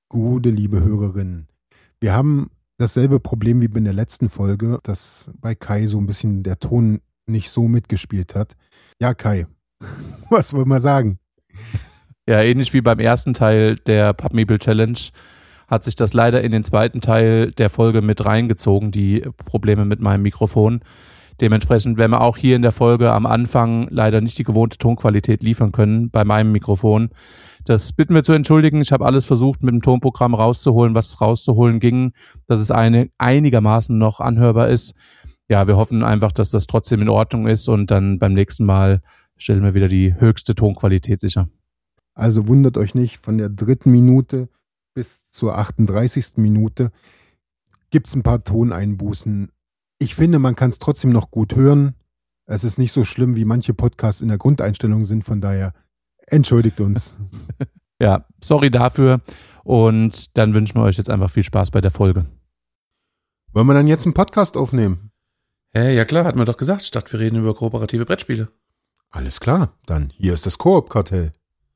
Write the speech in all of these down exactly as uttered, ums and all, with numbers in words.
Gute, liebe Hörerinnen. Wir haben dasselbe Problem wie in der letzten Folge, dass bei Kai so ein bisschen der Ton nicht so mitgespielt hat. Ja, Kai, was wollen wir sagen? Ja, ähnlich wie beim ersten Teil der PubMeeple Challenge hat sich das leider in den zweiten Teil der Folge mit reingezogen, die Probleme mit meinem Mikrofon. Dementsprechend werden wir auch hier in der Folge am Anfang leider nicht die gewohnte Tonqualität liefern können bei meinem Mikrofon. Das bitten wir zu entschuldigen. Ich habe alles versucht, mit dem Tonprogramm rauszuholen, was rauszuholen ging, dass es eine, einigermaßen noch anhörbar ist. Ja, wir hoffen einfach, dass das trotzdem in Ordnung ist und dann beim nächsten Mal stellen wir wieder die höchste Tonqualität sicher. Also wundert euch nicht, von der dritten Minute bis zur achtunddreißigsten Minute gibt es ein paar Toneinbußen. Ich finde, man kann es trotzdem noch gut hören. Es ist nicht so schlimm, wie manche Podcasts in der Grundeinstellung sind, von daher entschuldigt uns. Ja, sorry dafür und dann wünschen wir euch jetzt einfach viel Spaß bei der Folge. Wollen wir dann jetzt einen Podcast aufnehmen? Hey, ja klar, hatten wir doch gesagt, statt wir reden über kooperative Brettspiele. Alles klar, dann hier ist das Koop-Kartell.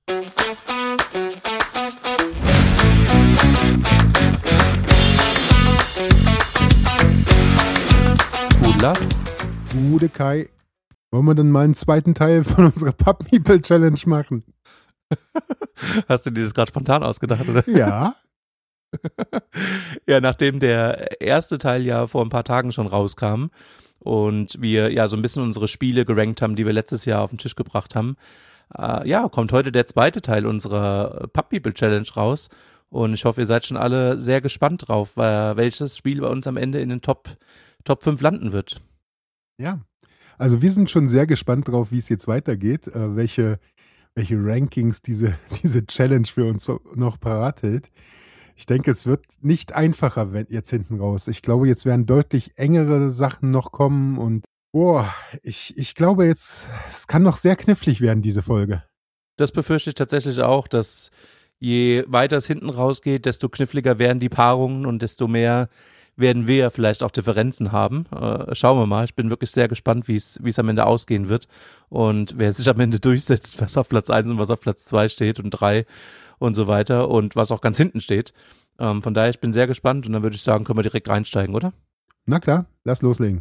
Gut, Lars? Gute Kai. Wollen wir dann mal einen zweiten Teil von unserer PubMeeple Challenge machen? Hast du dir das gerade spontan ausgedacht, oder? Ja. Ja, nachdem der erste Teil ja vor ein paar Tagen schon rauskam und wir ja so ein bisschen unsere Spiele gerankt haben, die wir letztes Jahr auf den Tisch gebracht haben, äh, ja, kommt heute der zweite Teil unserer PubMeeple Challenge raus und ich hoffe, ihr seid schon alle sehr gespannt drauf, weil welches Spiel bei uns am Ende in den Top, Top fünf landen wird. Ja. Also wir sind schon sehr gespannt drauf, wie es jetzt weitergeht, äh, welche, welche Rankings diese, diese Challenge für uns noch parat hält. Ich denke, es wird nicht einfacher wenn, jetzt hinten raus. Ich glaube, jetzt werden deutlich engere Sachen noch kommen und boah, ich, ich glaube jetzt, es kann noch sehr knifflig werden, diese Folge. Das befürchte ich tatsächlich auch, dass je weiter es hinten rausgeht, desto kniffliger werden die Paarungen und desto mehr werden wir vielleicht auch Differenzen haben. Äh, schauen wir mal. Ich bin wirklich sehr gespannt, wie es wie es am Ende ausgehen wird und wer sich am Ende durchsetzt, was auf Platz eins und was auf Platz zwei steht und drei und so weiter und was auch ganz hinten steht. Ähm, von daher, ich bin sehr gespannt und dann würde ich sagen, können wir direkt reinsteigen, oder? Na klar, lass loslegen.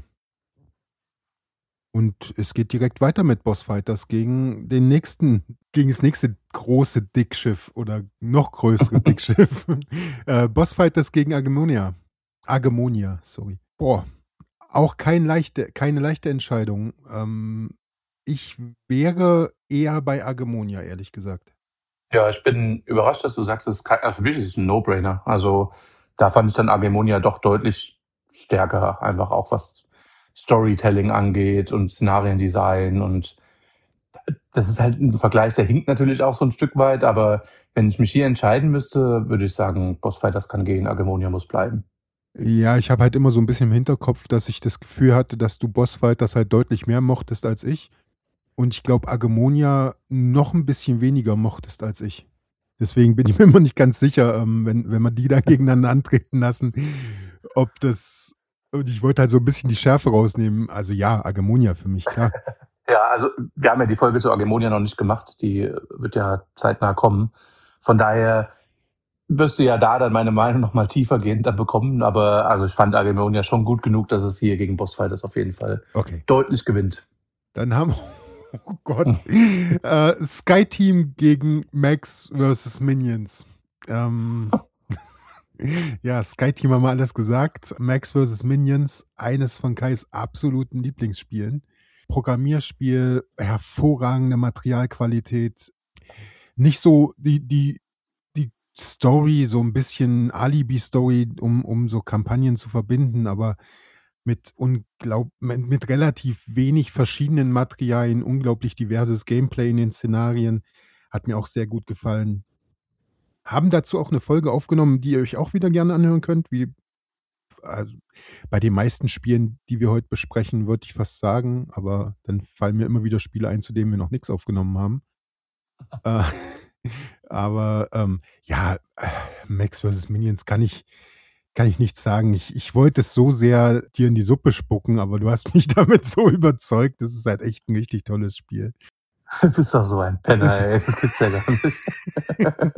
Und es geht direkt weiter mit Bossfighters gegen den nächsten, gegen das nächste große Dickschiff oder noch größere Dickschiff. äh, Bossfighters gegen Agemonia. Agemonia, sorry. Boah, auch kein leichte, keine leichte Entscheidung. Ähm, ich wäre eher bei Agemonia, ehrlich gesagt. Ja, ich bin überrascht, dass du sagst, es ist kein, also für mich ist es ein No-Brainer. Also da fand ich dann Agemonia doch deutlich stärker, einfach auch was Storytelling angeht und Szenariendesign und das ist halt ein Vergleich, der hinkt natürlich auch so ein Stück weit, aber wenn ich mich hier entscheiden müsste, würde ich sagen, Bossfighters kann gehen, Agemonia muss bleiben. Ja, ich habe halt immer so ein bisschen im Hinterkopf, dass ich das Gefühl hatte, dass du Bossfighters halt deutlich mehr mochtest als ich. Und ich glaube, Agemonia noch ein bisschen weniger mochtest als ich. Deswegen bin ich mir immer nicht ganz sicher, ähm, wenn, wenn man die da gegeneinander antreten lassen, ob das. Und ich wollte halt so ein bisschen die Schärfe rausnehmen. Also ja, Agemonia für mich, klar. Ja, also wir haben ja die Folge zu Agemonia noch nicht gemacht. Die wird ja zeitnah kommen. Von daher wirst du ja da dann meine Meinung nochmal tiefergehend dann bekommen. Aber also ich fand Agemonia schon gut genug, dass es hier gegen Bossfighters auf jeden Fall Okay. deutlich gewinnt. Dann haben wir, oh Gott, äh, Sky Team gegen Max versus Minions. Ähm, ja, Sky Team haben wir alles gesagt. Max versus Minions, eines von Kais absoluten Lieblingsspielen. Programmierspiel, hervorragende Materialqualität. Nicht so die, die, die Story, so ein bisschen Alibi-Story, um, um so Kampagnen zu verbinden, aber mit, unglaub, mit, mit relativ wenig verschiedenen Materialien, unglaublich diverses Gameplay in den Szenarien. Hat mir auch sehr gut gefallen. Haben dazu auch eine Folge aufgenommen, die ihr euch auch wieder gerne anhören könnt, wie also bei den meisten Spielen, die wir heute besprechen, würde ich fast sagen, aber dann fallen mir immer wieder Spiele ein, zu denen wir noch nichts aufgenommen haben. äh, aber ähm, ja, Max versus Minions kann ich, kann ich nichts sagen. Ich, ich wollte es so sehr dir in die Suppe spucken, aber du hast mich damit so überzeugt. Das ist halt echt ein richtig tolles Spiel. Du bist doch so ein Penner, ey. Das gibt's ja gar nicht.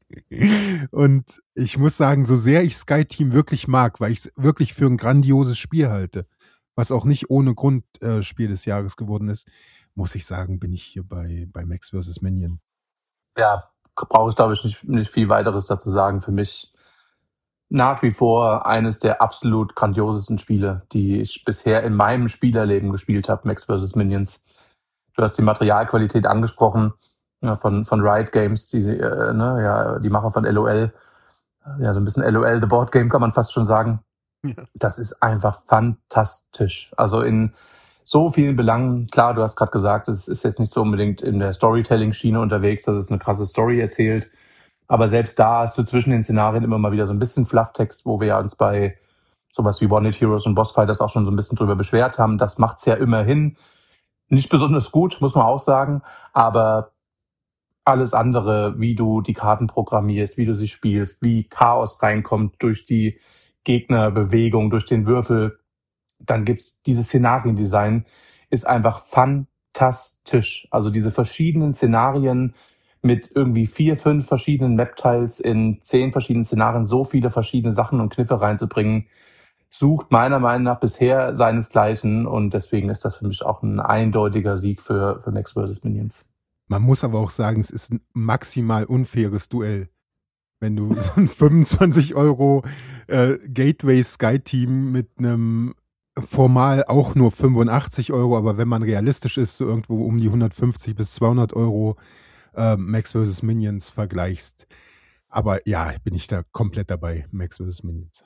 Und ich muss sagen, so sehr ich Sky Team wirklich mag, weil ich es wirklich für ein grandioses Spiel halte, was auch nicht ohne Grund äh, Spiel des Jahres geworden ist, muss ich sagen, bin ich hier bei, bei Max versus. Minion. Ja, brauche ich, glaube ich, nicht, nicht viel weiteres dazu sagen. Für mich nach wie vor eines der absolut grandiosesten Spiele, die ich bisher in meinem Spielerleben gespielt habe, Max versus. Minions. Du hast die Materialqualität angesprochen, ja, von, von Riot Games, die, äh, ne, ja, die Macher von L O L. Ja, so ein bisschen L O L, The Board Game, kann man fast schon sagen. Ja. Das ist einfach fantastisch. Also in so vielen Belangen, klar, du hast gerade gesagt, es ist jetzt nicht so unbedingt in der Storytelling-Schiene unterwegs, dass es eine krasse Story erzählt. Aber selbst da hast du zwischen den Szenarien immer mal wieder so ein bisschen Flufftext, wo wir ja uns bei sowas wie One-Hit Heroes und Bossfighters auch schon so ein bisschen drüber beschwert haben. Das macht's ja immerhin nicht besonders gut, muss man auch sagen. Aber alles andere, wie du die Karten programmierst, wie du sie spielst, wie Chaos reinkommt durch die Gegnerbewegung, durch den Würfel, dann gibt's dieses Szenariendesign, ist einfach fantastisch. Also diese verschiedenen Szenarien mit irgendwie vier, fünf verschiedenen Map-Tiles in zehn verschiedenen Szenarien so viele verschiedene Sachen und Kniffe reinzubringen, sucht meiner Meinung nach bisher seinesgleichen, und deswegen ist das für mich auch ein eindeutiger Sieg für, für Max versus. Minions. Man muss aber auch sagen, es ist ein maximal unfaires Duell. Wenn du so ein fünfundzwanzig Euro äh, Gateway Sky Team mit einem formal auch nur fünfundachtzig Euro, aber wenn man realistisch ist, so irgendwo um die hundertfünfzig bis zweihundert Euro äh, Max versus. Minions vergleichst. Aber ja, bin ich da komplett dabei, Max versus. Minions.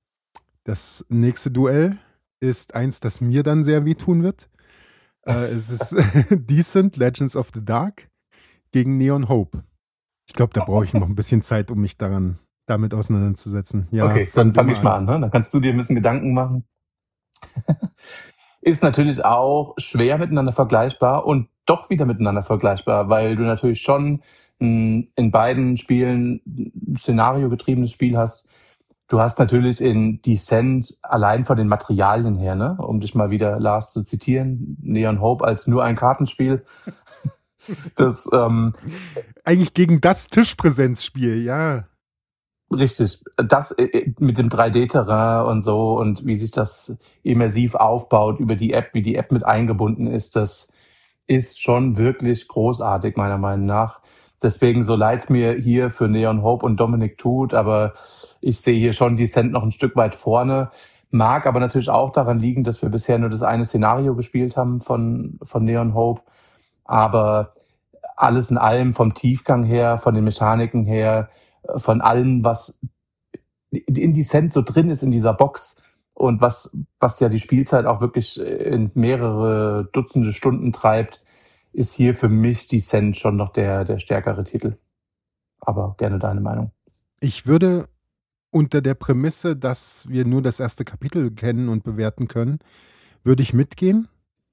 Das nächste Duell ist eins, das mir dann sehr wehtun wird. Äh, es ist Descent, Legends of the Dark gegen Neon Hope. Ich glaube, da brauche ich noch ein bisschen Zeit, um mich daran damit auseinanderzusetzen. Ja, okay, dann fange ich mal an. Ne? Dann kannst du dir ein bisschen Gedanken machen. Ist natürlich auch schwer miteinander vergleichbar und doch wieder miteinander vergleichbar, weil du natürlich schon mh, in beiden Spielen ein szenariogetriebenes Spiel hast. Du hast natürlich in Descent allein von den Materialien her, ne, um dich mal wieder, Lars, zu zitieren, Neon Hope als nur ein Kartenspiel. Das ähm, eigentlich gegen das Tischpräsenzspiel, ja. Richtig, das mit dem drei D-Terrain und so und wie sich das immersiv aufbaut über die App, wie die App mit eingebunden ist, das ist schon wirklich großartig, meiner Meinung nach. Deswegen, so leid's mir hier für Neon Hope und Dominic tut, aber ich sehe hier schon Descent noch ein Stück weit vorne. Mag aber natürlich auch daran liegen, dass wir bisher nur das eine Szenario gespielt haben von, von Neon Hope. Aber alles in allem, vom Tiefgang her, von den Mechaniken her, von allem, was in Descent so drin ist in dieser Box und was, was ja die Spielzeit auch wirklich in mehrere Dutzende Stunden treibt, ist hier für mich Descent schon noch der, der stärkere Titel. Aber gerne deine Meinung. Ich würde unter der Prämisse, dass wir nur das erste Kapitel kennen und bewerten können, würde ich mitgehen.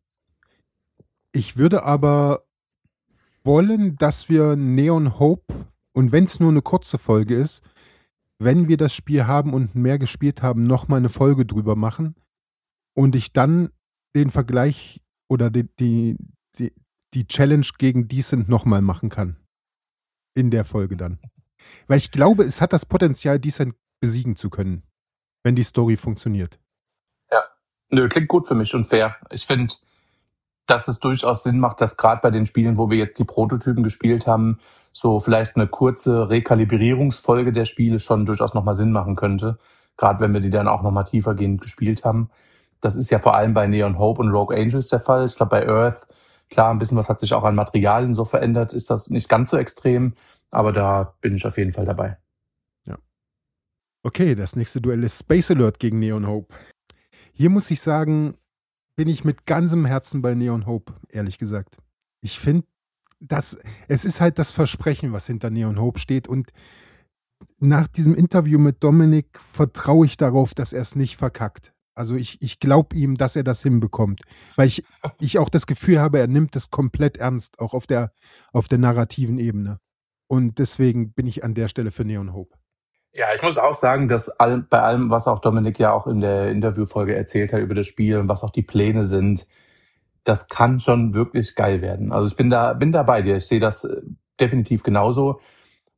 Ich würde aber wollen, dass wir Neon Hope, und wenn es nur eine kurze Folge ist, wenn wir das Spiel haben und mehr gespielt haben, nochmal eine Folge drüber machen und ich dann den Vergleich oder die, die, die, die Challenge gegen Descent nochmal machen kann. In der Folge dann. Weil ich glaube, es hat das Potenzial, Descent besiegen zu können, wenn die Story funktioniert. Ja, nö, klingt gut für mich und fair. Ich finde, dass es durchaus Sinn macht, dass gerade bei den Spielen, wo wir jetzt die Prototypen gespielt haben, so vielleicht eine kurze Rekalibrierungsfolge der Spiele schon durchaus nochmal Sinn machen könnte. Gerade wenn wir die dann auch nochmal tiefergehend gespielt haben. Das ist ja vor allem bei Neon Hope und Rogue Angels der Fall. Ich glaube, bei Earth, klar, ein bisschen was hat sich auch an Materialien so verändert, ist das nicht ganz so extrem, aber da bin ich auf jeden Fall dabei. Ja. Okay, das nächste Duell ist Space Alert gegen Neon Hope. Hier muss ich sagen, bin ich mit ganzem Herzen bei Neon Hope, ehrlich gesagt. Ich finde, dass es ist halt das Versprechen, was hinter Neon Hope steht, und nach diesem Interview mit Dominik vertraue ich darauf, dass er es nicht verkackt. Also ich, ich glaube ihm, dass er das hinbekommt, weil ich, ich auch das Gefühl habe, er nimmt es komplett ernst, auch auf der, auf der narrativen Ebene. Und deswegen bin ich an der Stelle für Neon Hope. Ja, ich muss auch sagen, dass all, bei allem, was auch Dominik ja auch in der Interviewfolge erzählt hat über das Spiel und was auch die Pläne sind, das kann schon wirklich geil werden. Also ich bin da, bin da bei dir. Ich sehe das definitiv genauso.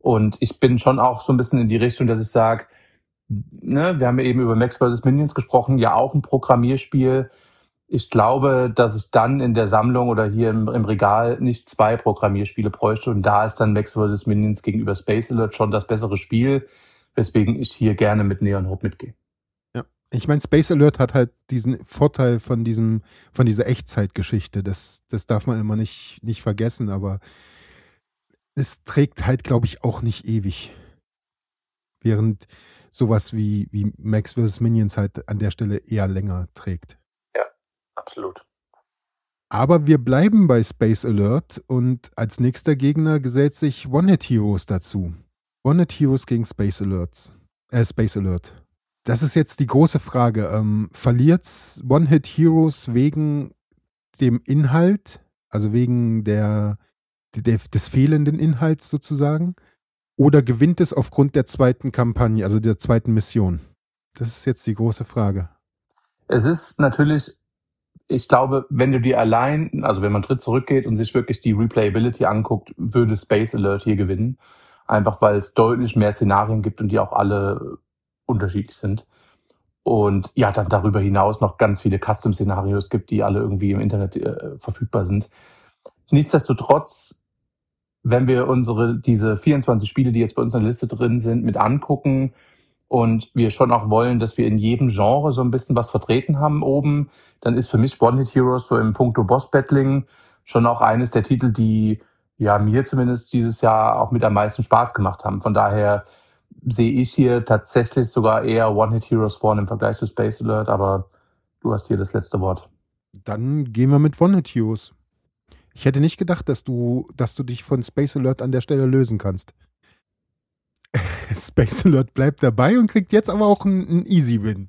Und ich bin schon auch so ein bisschen in die Richtung, dass ich sage, ne, wir haben ja eben über Max versus. Minions gesprochen, ja auch ein Programmierspiel. Ich glaube, dass ich dann in der Sammlung oder hier im, im Regal nicht zwei Programmierspiele bräuchte. Und da ist dann Max versus. Minions gegenüber Space Alert schon das bessere Spiel, weswegen ich hier gerne mit Neon Hope mitgehe. Ja, ich meine, Space Alert hat halt diesen Vorteil von diesem, von dieser Echtzeitgeschichte. Das, das darf man immer nicht, nicht vergessen, aber es trägt halt, glaube ich, auch nicht ewig. Während sowas wie, wie Max versus. Minions halt an der Stelle eher länger trägt. Ja, absolut. Aber wir bleiben bei Space Alert und als nächster Gegner gesellt sich One-Hit Heroes dazu. One-Hit Heroes gegen Space Alerts. Äh, Space Alert. Das ist jetzt die große Frage. Ähm, verliert's One-Hit Heroes wegen dem Inhalt, also wegen der, der, des fehlenden Inhalts sozusagen? Oder gewinnt es aufgrund der zweiten Kampagne, also der zweiten Mission? Das ist jetzt die große Frage. Es ist natürlich, ich glaube, wenn du dir allein, also wenn man einen Schritt zurückgeht und sich wirklich die Replayability anguckt, würde Space Alert hier gewinnen. Einfach weil es deutlich mehr Szenarien gibt und die auch alle unterschiedlich sind. Und ja, dann darüber hinaus noch ganz viele Custom-Szenarios gibt, die alle irgendwie im Internet äh, verfügbar sind. Nichtsdestotrotz, wenn wir unsere diese vierundzwanzig Spiele, die jetzt bei uns in der Liste drin sind, mit angucken und wir schon auch wollen, dass wir in jedem Genre so ein bisschen was vertreten haben oben, dann ist für mich One-Hit Heroes so im Punkto Boss-Battling schon auch eines der Titel, die ja mir zumindest dieses Jahr auch mit am meisten Spaß gemacht haben. Von daher sehe ich hier tatsächlich sogar eher One-Hit Heroes vorne im Vergleich zu Space Alert, aber du hast hier das letzte Wort. Dann gehen wir mit One-Hit Heroes. Ich hätte nicht gedacht, dass du, dass du dich von Space Alert an der Stelle lösen kannst. Space Alert bleibt dabei und kriegt jetzt aber auch einen, einen Easy-Win.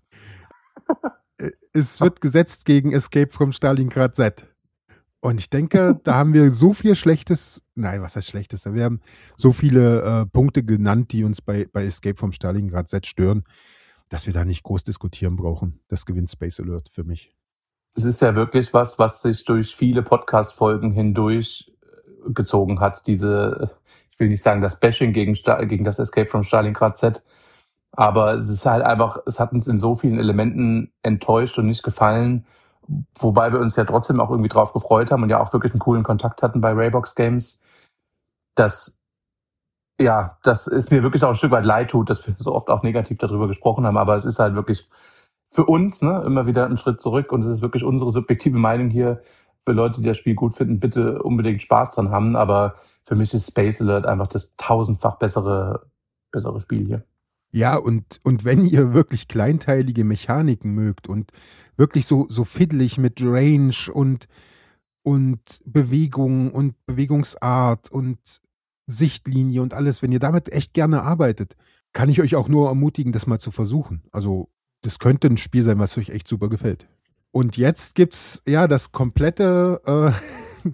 Es wird gesetzt gegen Escape from Stalingrad Z. Und ich denke, da haben wir so viel Schlechtes, nein, was heißt Schlechtes? Wir haben so viele äh, Punkte genannt, die uns bei, bei Escape from Stalingrad Z stören, dass wir da nicht groß diskutieren brauchen. Das gewinnt Space Alert für mich. Es ist ja wirklich was, was sich durch viele Podcast-Folgen hindurch gezogen hat. Diese, ich will nicht sagen das Bashing gegen, gegen das Escape from Stalingrad Z, aber es ist halt einfach, es hat uns in so vielen Elementen enttäuscht und nicht gefallen, wobei wir uns ja trotzdem auch irgendwie drauf gefreut haben und ja auch wirklich einen coolen Kontakt hatten bei Raybox Games. Das, ja, das ist mir wirklich auch ein Stück weit leid tut, dass wir so oft auch negativ darüber gesprochen haben, aber es ist halt wirklich für uns, ne, immer wieder einen Schritt zurück und es ist wirklich unsere subjektive Meinung hier. Für Leute, die das Spiel gut finden, bitte unbedingt Spaß dran haben, aber für mich ist Space Alert einfach das tausendfach bessere, bessere Spiel hier. Ja, und, und wenn ihr wirklich kleinteilige Mechaniken mögt und wirklich so, so fiddlig mit Range und, und Bewegung und Bewegungsart und Sichtlinie und alles, wenn ihr damit echt gerne arbeitet, kann ich euch auch nur ermutigen, das mal zu versuchen. Also das könnte ein Spiel sein, was euch echt super gefällt. Und jetzt gibt's ja das komplette äh,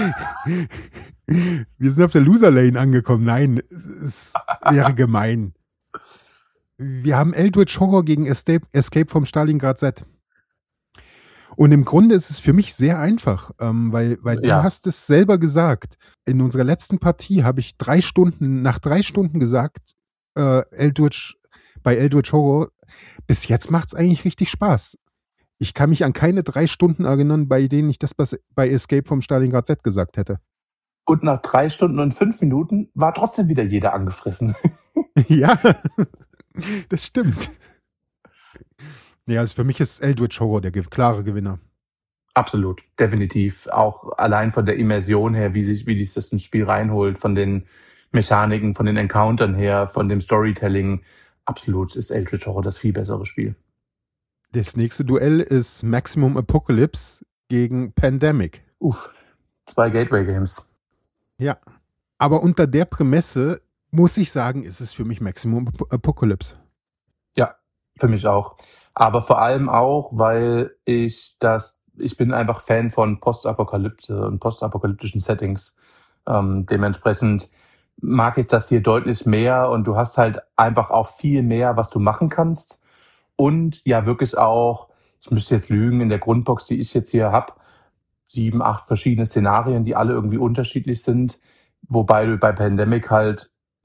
wir sind auf der Loser Lane angekommen. Nein, es wäre gemein. Wir haben Eldritch Horror gegen Escape, Escape vom Stalingrad Z. Und im Grunde ist es für mich sehr einfach, ähm, weil, weil Ja. du hast es selber gesagt. In unserer letzten Partie habe ich drei Stunden, nach drei Stunden gesagt, äh, Eldritch, bei Eldritch Horror, bis jetzt macht es eigentlich richtig Spaß. Ich kann mich an keine drei Stunden erinnern, bei denen ich das bei Escape vom Stalingrad Z gesagt hätte. Und nach drei Stunden und fünf Minuten war trotzdem wieder jeder angefressen. Ja, das stimmt. Ja, also für mich ist Eldritch Horror der ge- klare Gewinner. Absolut, definitiv. Auch allein von der Immersion her, wie sich, wie sich das ins Spiel reinholt, von den Mechaniken, von den Encountern her, von dem Storytelling. Absolut ist Eldritch Horror das viel bessere Spiel. Das nächste Duell ist Maximum Apocalypse gegen Pandemic. Uff, zwei Gateway-Games. Ja, aber unter der Prämisse muss ich sagen, ist es für mich Maximum Ap- Apocalypse. Ja, für mich auch. Aber vor allem auch, weil ich das, ich bin einfach Fan von Postapokalypse und postapokalyptischen Settings. Ähm, dementsprechend mag ich das hier deutlich mehr und du hast halt einfach auch viel mehr, was du machen kannst. Und ja, wirklich auch, ich müsste jetzt lügen, in der Grundbox, die ich jetzt hier habe, sieben, acht verschiedene Szenarien, die alle irgendwie unterschiedlich sind. Wobei du bei Pandemic halt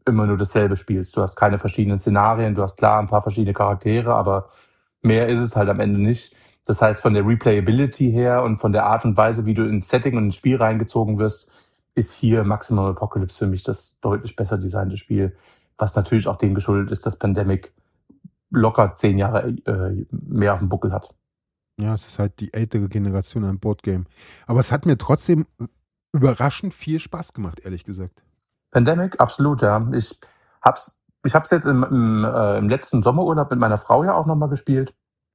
immer nur dasselbe spielst. Du hast keine verschiedenen Szenarien, du hast klar ein paar verschiedene Charaktere, aber mehr ist es halt am Ende nicht. Das heißt, von der Replayability her und von der Art und Weise, wie du ins Setting und ins Spiel reingezogen wirst, ist hier Maximum Apocalypse für mich das deutlich besser designte Spiel, was natürlich auch dem geschuldet ist, dass Pandemic locker zehn Jahre äh, mehr auf dem Buckel hat. Ja, es ist halt die ältere Generation an Boardgame. Aber es hat mir trotzdem überraschend viel Spaß gemacht, ehrlich gesagt. Pandemic, absolut, ja. Ich hab's, ich hab's jetzt im, im, äh, im letzten Sommerurlaub mit meiner Frau ja auch nochmal gespielt.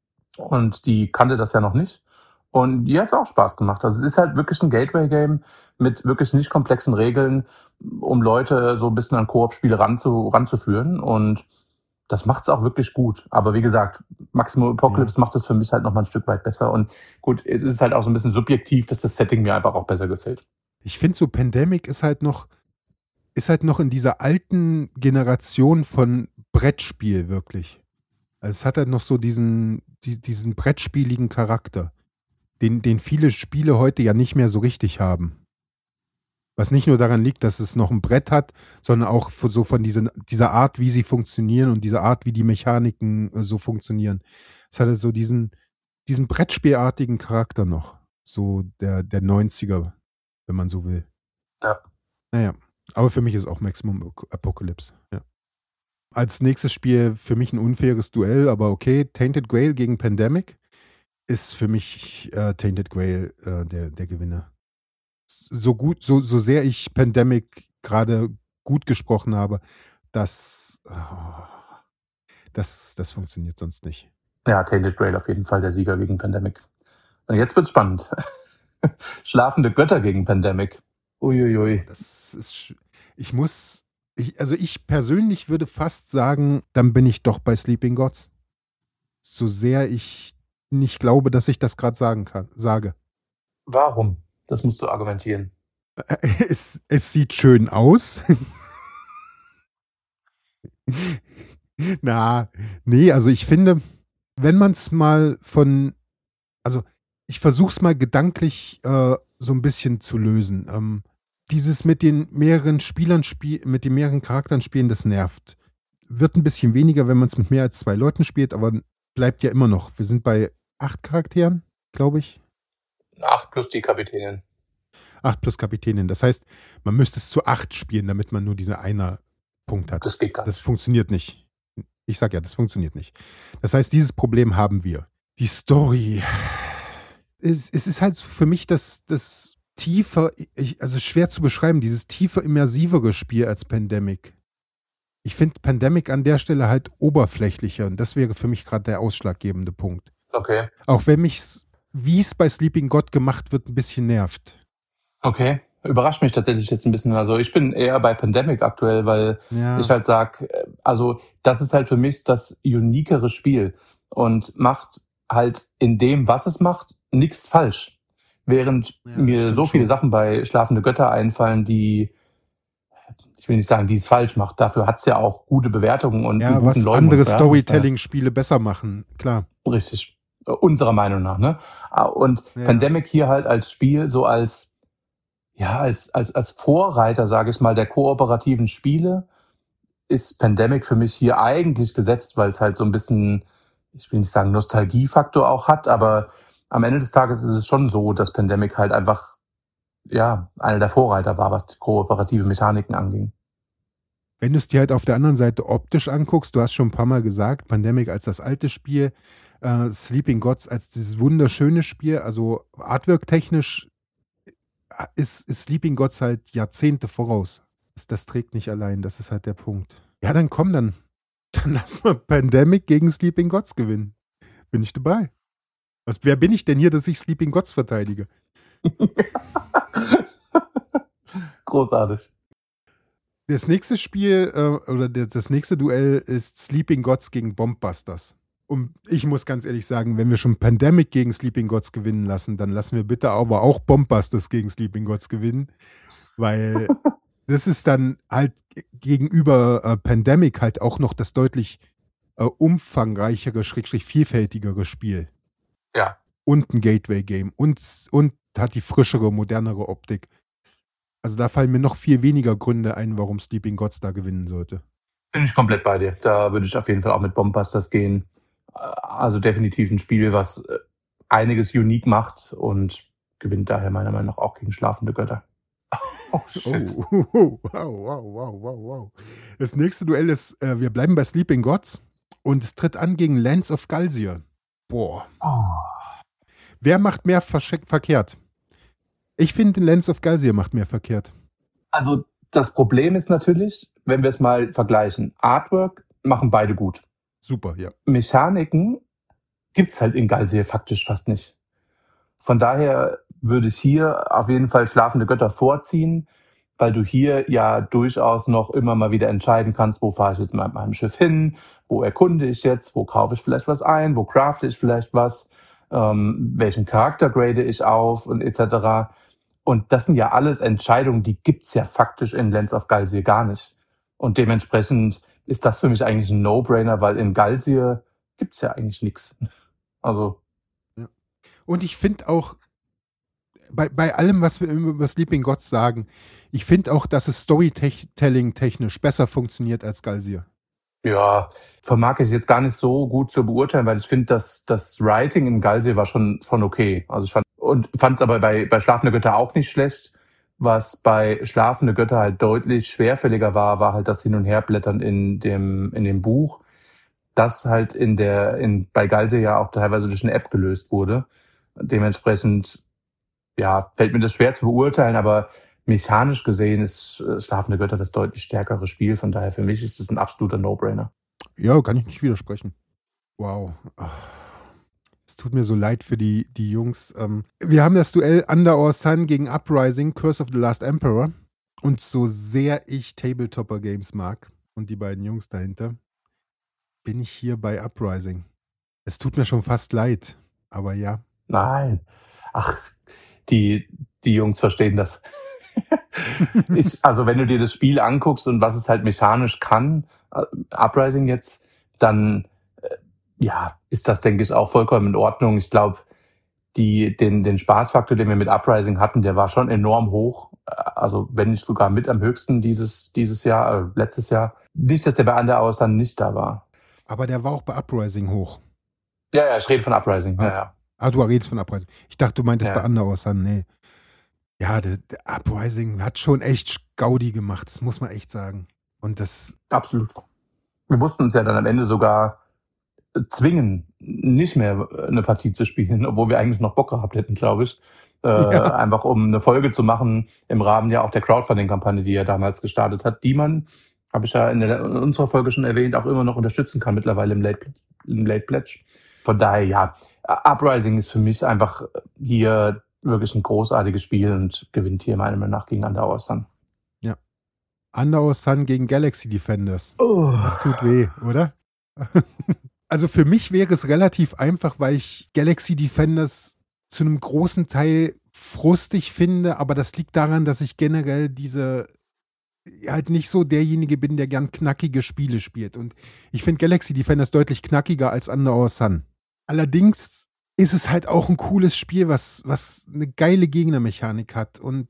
Und die kannte das ja noch nicht. Und die hat's auch Spaß gemacht. Also es ist halt wirklich ein Gateway-Game mit wirklich nicht komplexen Regeln, um Leute so ein bisschen an Koop-Spiele ranzu, ranzuführen. Und das macht's auch wirklich gut. Aber wie gesagt, Maximum Apocalypse ja. macht es für mich halt nochmal ein Stück weit besser. Und gut, es ist halt auch so ein bisschen subjektiv, dass das Setting mir einfach auch besser gefällt. Ich finde so, Pandemic ist halt noch, ist halt noch in dieser alten Generation von Brettspiel wirklich. Also es hat halt noch so diesen, die, diesen brettspieligen Charakter, den, den viele Spiele heute ja nicht mehr so richtig haben. Was nicht nur daran liegt, dass es noch ein Brett hat, sondern auch so von dieser, dieser Art, wie sie funktionieren und dieser Art, wie die Mechaniken so funktionieren. Es hat halt so diesen, diesen Brettspielartigen Charakter noch. So der, der neunziger, wenn man so will. Ja. Naja, aber für mich ist auch Maximum Apocalypse. Ja. Als nächstes Spiel für mich ein unfaires Duell, aber okay, Tainted Grail gegen Pandemic ist für mich äh, Tainted Grail äh, der, der Gewinner. So gut, so, so sehr ich Pandemic gerade gut gesprochen habe, das, oh, das, das funktioniert sonst nicht. Ja, Tainted Grail auf jeden Fall der Sieger gegen Pandemic. Und jetzt wird's spannend. Schlafende Götter gegen Pandemic. Uiuiui. Das ist, ich muss, ich, also ich persönlich würde fast sagen, dann bin ich doch bei Sleeping Gods. So sehr ich nicht glaube, dass ich das gerade sagen kann, sage. Warum? Das musst du argumentieren. Es, es sieht schön aus. Na, nee, also ich finde, wenn man es mal von, also ich versuche es mal gedanklich äh, so ein bisschen zu lösen. Ähm, dieses mit den mehreren Spielern, spiel, mit den mehreren Charakteren spielen, das nervt. Wird ein bisschen weniger, wenn man es mit mehr als zwei Leuten spielt, aber bleibt ja immer noch. Wir sind bei acht Charakteren, glaube ich. Acht plus die Kapitänin. Acht plus Kapitänin. Das heißt, man müsste es zu acht spielen, damit man nur diesen einer Punkt hat. Das geht gar nicht. Das funktioniert nicht. Ich sag ja, das funktioniert nicht. Das heißt, dieses Problem haben wir. Die Story. Es, es ist halt für mich das, das tiefer, ich, also schwer zu beschreiben, dieses tiefer, immersivere Spiel als Pandemic. Ich finde Pandemic an der Stelle halt oberflächlicher und das wäre für mich gerade der ausschlaggebende Punkt. Okay. Auch wenn mich, wie es bei Sleeping God gemacht wird, ein bisschen nervt. Okay, überrascht mich tatsächlich jetzt ein bisschen. Also ich bin eher bei Pandemic aktuell, weil ja. ich halt sag, also das ist halt für mich das unikere Spiel und macht halt in dem, was es macht, nichts falsch. Während ja, mir so viele schon. Sachen bei Schlafende Götter einfallen, die, ich will nicht sagen, die es falsch macht. Dafür hat's ja auch gute Bewertungen und ja, was Leuten andere Storytelling-Spiele besser machen, klar. Richtig, unserer Meinung nach, ne? Und ja. Pandemic hier halt als Spiel so als Ja, als, als, als Vorreiter, sage ich mal, der kooperativen Spiele ist Pandemic für mich hier eigentlich gesetzt, weil es halt so ein bisschen, ich will nicht sagen Nostalgiefaktor auch hat, aber am Ende des Tages ist es schon so, dass Pandemic halt einfach, ja, einer der Vorreiter war, was die kooperative Mechaniken anging. Wenn du es dir halt auf der anderen Seite optisch anguckst, du hast schon ein paar Mal gesagt, Pandemic als das alte Spiel, äh, Sleeping Gods als dieses wunderschöne Spiel, also artwork-technisch Ist, ist Sleeping Gods halt Jahrzehnte voraus. Das, das trägt nicht allein, das ist halt der Punkt. Ja, dann komm, dann, dann lass mal Pandemic gegen Sleeping Gods gewinnen. Bin ich dabei. Was, wer bin ich denn hier, dass ich Sleeping Gods verteidige? Großartig. Das nächste Spiel äh, oder das, das nächste Duell ist Sleeping Gods gegen Bombbusters. Und ich muss ganz ehrlich sagen, wenn wir schon Pandemic gegen Sleeping Gods gewinnen lassen, dann lassen wir bitte aber auch Bombbusters gegen Sleeping Gods gewinnen, weil das ist dann halt gegenüber äh, Pandemic halt auch noch das deutlich äh, umfangreichere, schrägstrich vielfältigere Spiel. Ja. Und ein Gateway-Game und, und hat die frischere, modernere Optik. Also da fallen mir noch viel weniger Gründe ein, warum Sleeping Gods da gewinnen sollte. Bin ich komplett bei dir. Da würde ich auf jeden Fall auch mit Bombbusters gehen. Also definitiv ein Spiel, was einiges unique macht und gewinnt daher meiner Meinung nach auch gegen Schlafende Götter. Oh, shit. Oh, wow, wow, wow, wow, wow. Das nächste Duell ist, äh, wir bleiben bei Sleeping Gods und es tritt an gegen Lands of Galsir. Boah. Oh. Wer macht mehr versch- verkehrt? Ich finde, Lands of Galsir macht mehr verkehrt. Also das Problem ist natürlich, wenn wir es mal vergleichen, Artwork machen beide gut. Super, ja. Mechaniken gibt's halt in Galsir faktisch fast nicht. Von daher würde ich hier auf jeden Fall Schlafende Götter vorziehen, weil du hier ja durchaus noch immer mal wieder entscheiden kannst, wo fahre ich jetzt mit meinem Schiff hin, wo erkunde ich jetzt, wo kaufe ich vielleicht was ein, wo crafte ich vielleicht was, ähm, welchen Charakter grade ich auf und et cetera. Und das sind ja alles Entscheidungen, die gibt's ja faktisch in Lands of Galsir gar nicht. Und dementsprechend ist das für mich eigentlich ein No-Brainer, weil in Galsir gibt's ja eigentlich nichts. Also. Ja. Und ich finde auch, bei, bei allem, was wir über Sleeping Gods sagen, ich finde auch, dass es Storytelling technisch besser funktioniert als Galsir. Ja, vermag ich jetzt gar nicht so gut zu beurteilen, weil ich finde, dass das Writing in Galsir war schon schon okay. Also ich fand und fand es aber bei bei Schlafende Götter auch nicht schlecht. Was bei Schlafende Götter halt deutlich schwerfälliger war, war halt das Hin- und Herblättern in dem in dem Buch, das halt in der in bei Galsir ja auch teilweise durch eine App gelöst wurde. Dementsprechend ja, fällt mir das schwer zu beurteilen, aber mechanisch gesehen ist Schlafende Götter das deutlich stärkere Spiel. Von daher für mich ist das ein absoluter No-Brainer. Ja, kann ich nicht widersprechen. Wow. Ach, es tut mir so leid für die, die Jungs. Ähm, wir haben das Duell Under Our Sun gegen Uprising, Curse of the Last Emperor. Und so sehr ich Tabletopper-Games mag und die beiden Jungs dahinter, bin ich hier bei Uprising. Es tut mir schon fast leid, aber ja. Nein. Ach, die, die Jungs verstehen das. ich, also wenn du dir das Spiel anguckst und was es halt mechanisch kann, uh, Uprising jetzt, dann äh, ja, ist das, denke ich, auch vollkommen in Ordnung. Ich glaube, die, den, den Spaßfaktor, den wir mit Uprising hatten, der war schon enorm hoch. Also wenn nicht sogar mit am höchsten dieses, dieses Jahr, äh, letztes Jahr. Nicht, dass der bei Under Our Sun nicht da war. Aber der war auch bei Uprising hoch. Ja, ja, ich rede von Uprising. Ah, ja, ja. ah, du redest von Uprising. Ich dachte, du meintest Ja. bei Under Our Sun. Nee. Ja, der, der Uprising hat schon echt Gaudi gemacht. Das muss man echt sagen. Und das. Absolut. Wir mussten uns ja dann am Ende sogar zwingen, nicht mehr eine Partie zu spielen, obwohl wir eigentlich noch Bock gehabt hätten, glaube ich. Äh, Ja. Einfach um eine Folge zu machen im Rahmen ja auch der Crowdfunding-Kampagne, die er damals gestartet hat, die man, habe ich ja in, der, in unserer Folge schon erwähnt, auch immer noch unterstützen kann mittlerweile im Late, im Late Pledge. Von daher, ja, Uprising ist für mich einfach hier wirklich ein großartiges Spiel und gewinnt hier meiner Meinung nach gegen Under Our Sun. Ja. Under Our Sun gegen Galaxy Defenders. Oh. Das tut weh, oder? Also für mich wäre es relativ einfach, weil ich Galaxy Defenders zu einem großen Teil frustig finde, aber das liegt daran, dass ich generell diese halt nicht so derjenige bin, der gern knackige Spiele spielt. Und ich finde Galaxy Defenders deutlich knackiger als Under Our Sun. Allerdings ist es halt auch ein cooles Spiel, was, was eine geile Gegnermechanik hat und,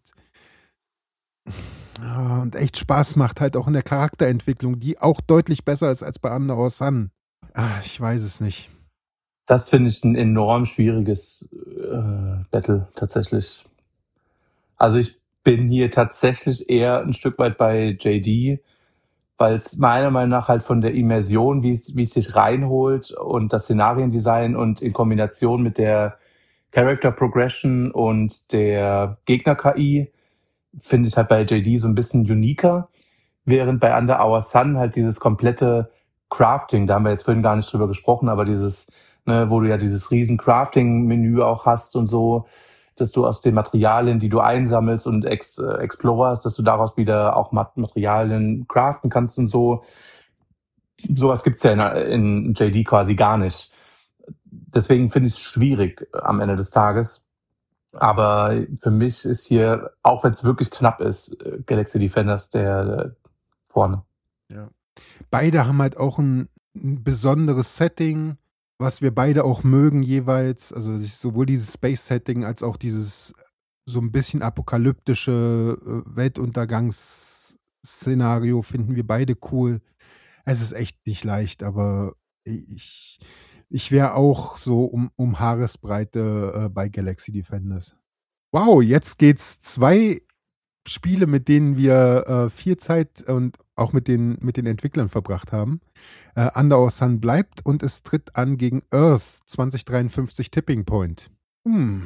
ja, und echt Spaß macht, halt auch in der Charakterentwicklung, die auch deutlich besser ist als bei Under Our Sun. Ah, ich weiß es nicht. Das finde ich ein enorm schwieriges äh, Battle tatsächlich. Also ich bin hier tatsächlich eher ein Stück weit bei J D, weil es meiner Meinung nach halt von der Immersion, wie es wie es sich reinholt und das Szenariendesign und in Kombination mit der Character Progression und der Gegner-K I finde ich halt bei J D so ein bisschen uniker, während bei Under Our Sun halt dieses komplette Crafting, da haben wir jetzt vorhin gar nicht drüber gesprochen, aber dieses, ne, wo du ja dieses riesen Crafting-Menü auch hast und so, dass du aus den Materialien, die du einsammelst und ex, äh, explorerst, dass du daraus wieder auch Materialien craften kannst und so. Sowas gibt's ja in, in J D quasi gar nicht. Deswegen finde ich es schwierig am Ende des Tages. Aber für mich ist hier, auch wenn es wirklich knapp ist, Galaxy Defenders der, der vorne. Ja. Beide haben halt auch ein, ein besonderes Setting, was wir beide auch mögen jeweils. Also sowohl dieses Space-Setting als auch dieses so ein bisschen apokalyptische äh, Weltuntergangsszenario finden wir beide cool. Es ist echt nicht leicht, aber ich, ich wäre auch so um, um Haaresbreite äh, bei Galaxy Defenders. Wow, jetzt geht's zwei Spiele, mit denen wir äh, viel Zeit und auch mit den, mit den Entwicklern verbracht haben. Äh, Under Our Sun bleibt und es tritt an gegen Earth zwanzig dreiundfünfzig Tipping Point. Hm.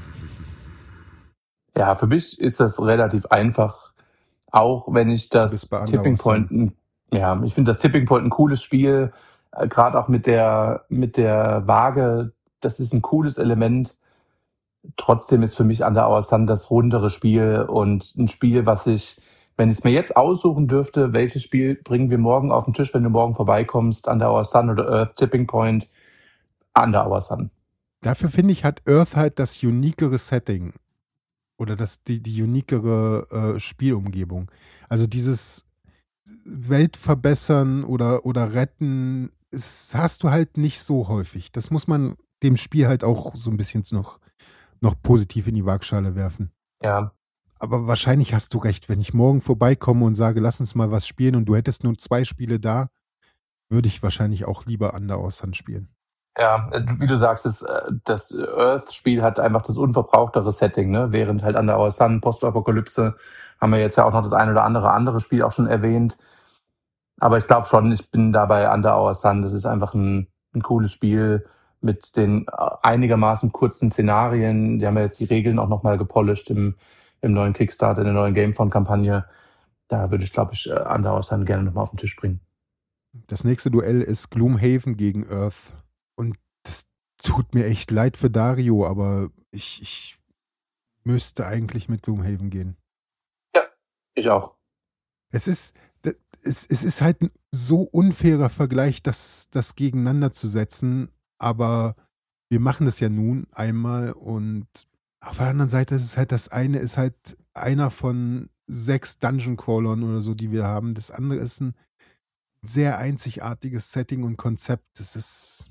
Ja, für mich ist das relativ einfach, auch wenn ich Du bist das bei Under Tipping Our Sun. Point, ein- ja, ich finde das Tipping Point ein cooles Spiel, äh, gerade auch mit der, mit der Waage, das ist ein cooles Element. Trotzdem ist für mich Under Our Sun das rundere Spiel und ein Spiel, was ich, wenn ich es mir jetzt aussuchen dürfte, welches Spiel bringen wir morgen auf den Tisch, wenn du morgen vorbeikommst, Under Our Sun oder Earth Tipping Point, Under Our Sun. Dafür finde ich, hat Earth halt das uniquere Setting oder das, die, die uniquere äh, Spielumgebung. Also dieses Welt verbessern oder, oder retten, das hast du halt nicht so häufig. Das muss man dem Spiel halt auch so ein bisschen noch, noch positiv in die Waagschale werfen. Ja, Aber wahrscheinlich hast du recht, wenn ich morgen vorbeikomme und sage, lass uns mal was spielen und du hättest nur zwei Spiele da, würde ich wahrscheinlich auch lieber Under Our Sun spielen. ja, äh, wie du sagst, das, äh, das Earth-Spiel hat einfach das unverbrauchtere Setting, ne? Während halt Under Our Sun, Postapokalypse, haben wir jetzt ja auch noch das ein oder andere andere Spiel auch schon erwähnt. Aber ich glaube schon, ich bin da bei Under Our Sun. Das ist einfach ein, ein cooles Spiel mit den äh, einigermaßen kurzen Szenarien. Die haben ja jetzt die Regeln auch nochmal gepolished im, im neuen Kickstarter, in der neuen Gamephone-Kampagne. Da würde ich, glaube ich, äh, Under Our Sun gerne nochmal auf den Tisch bringen. Das nächste Duell ist Gloomhaven gegen Earth. Und das tut mir echt leid für Dario, aber ich, ich müsste eigentlich mit Gloomhaven gehen. Ja, ich auch. Es ist, es, es ist halt ein so unfairer Vergleich, das, das gegeneinander zu setzen, aber wir machen das ja nun einmal und auf der anderen Seite ist es halt, das eine ist halt einer von sechs Dungeon Crawlern oder so, die wir haben. Das andere ist ein sehr einzigartiges Setting und Konzept. Das ist,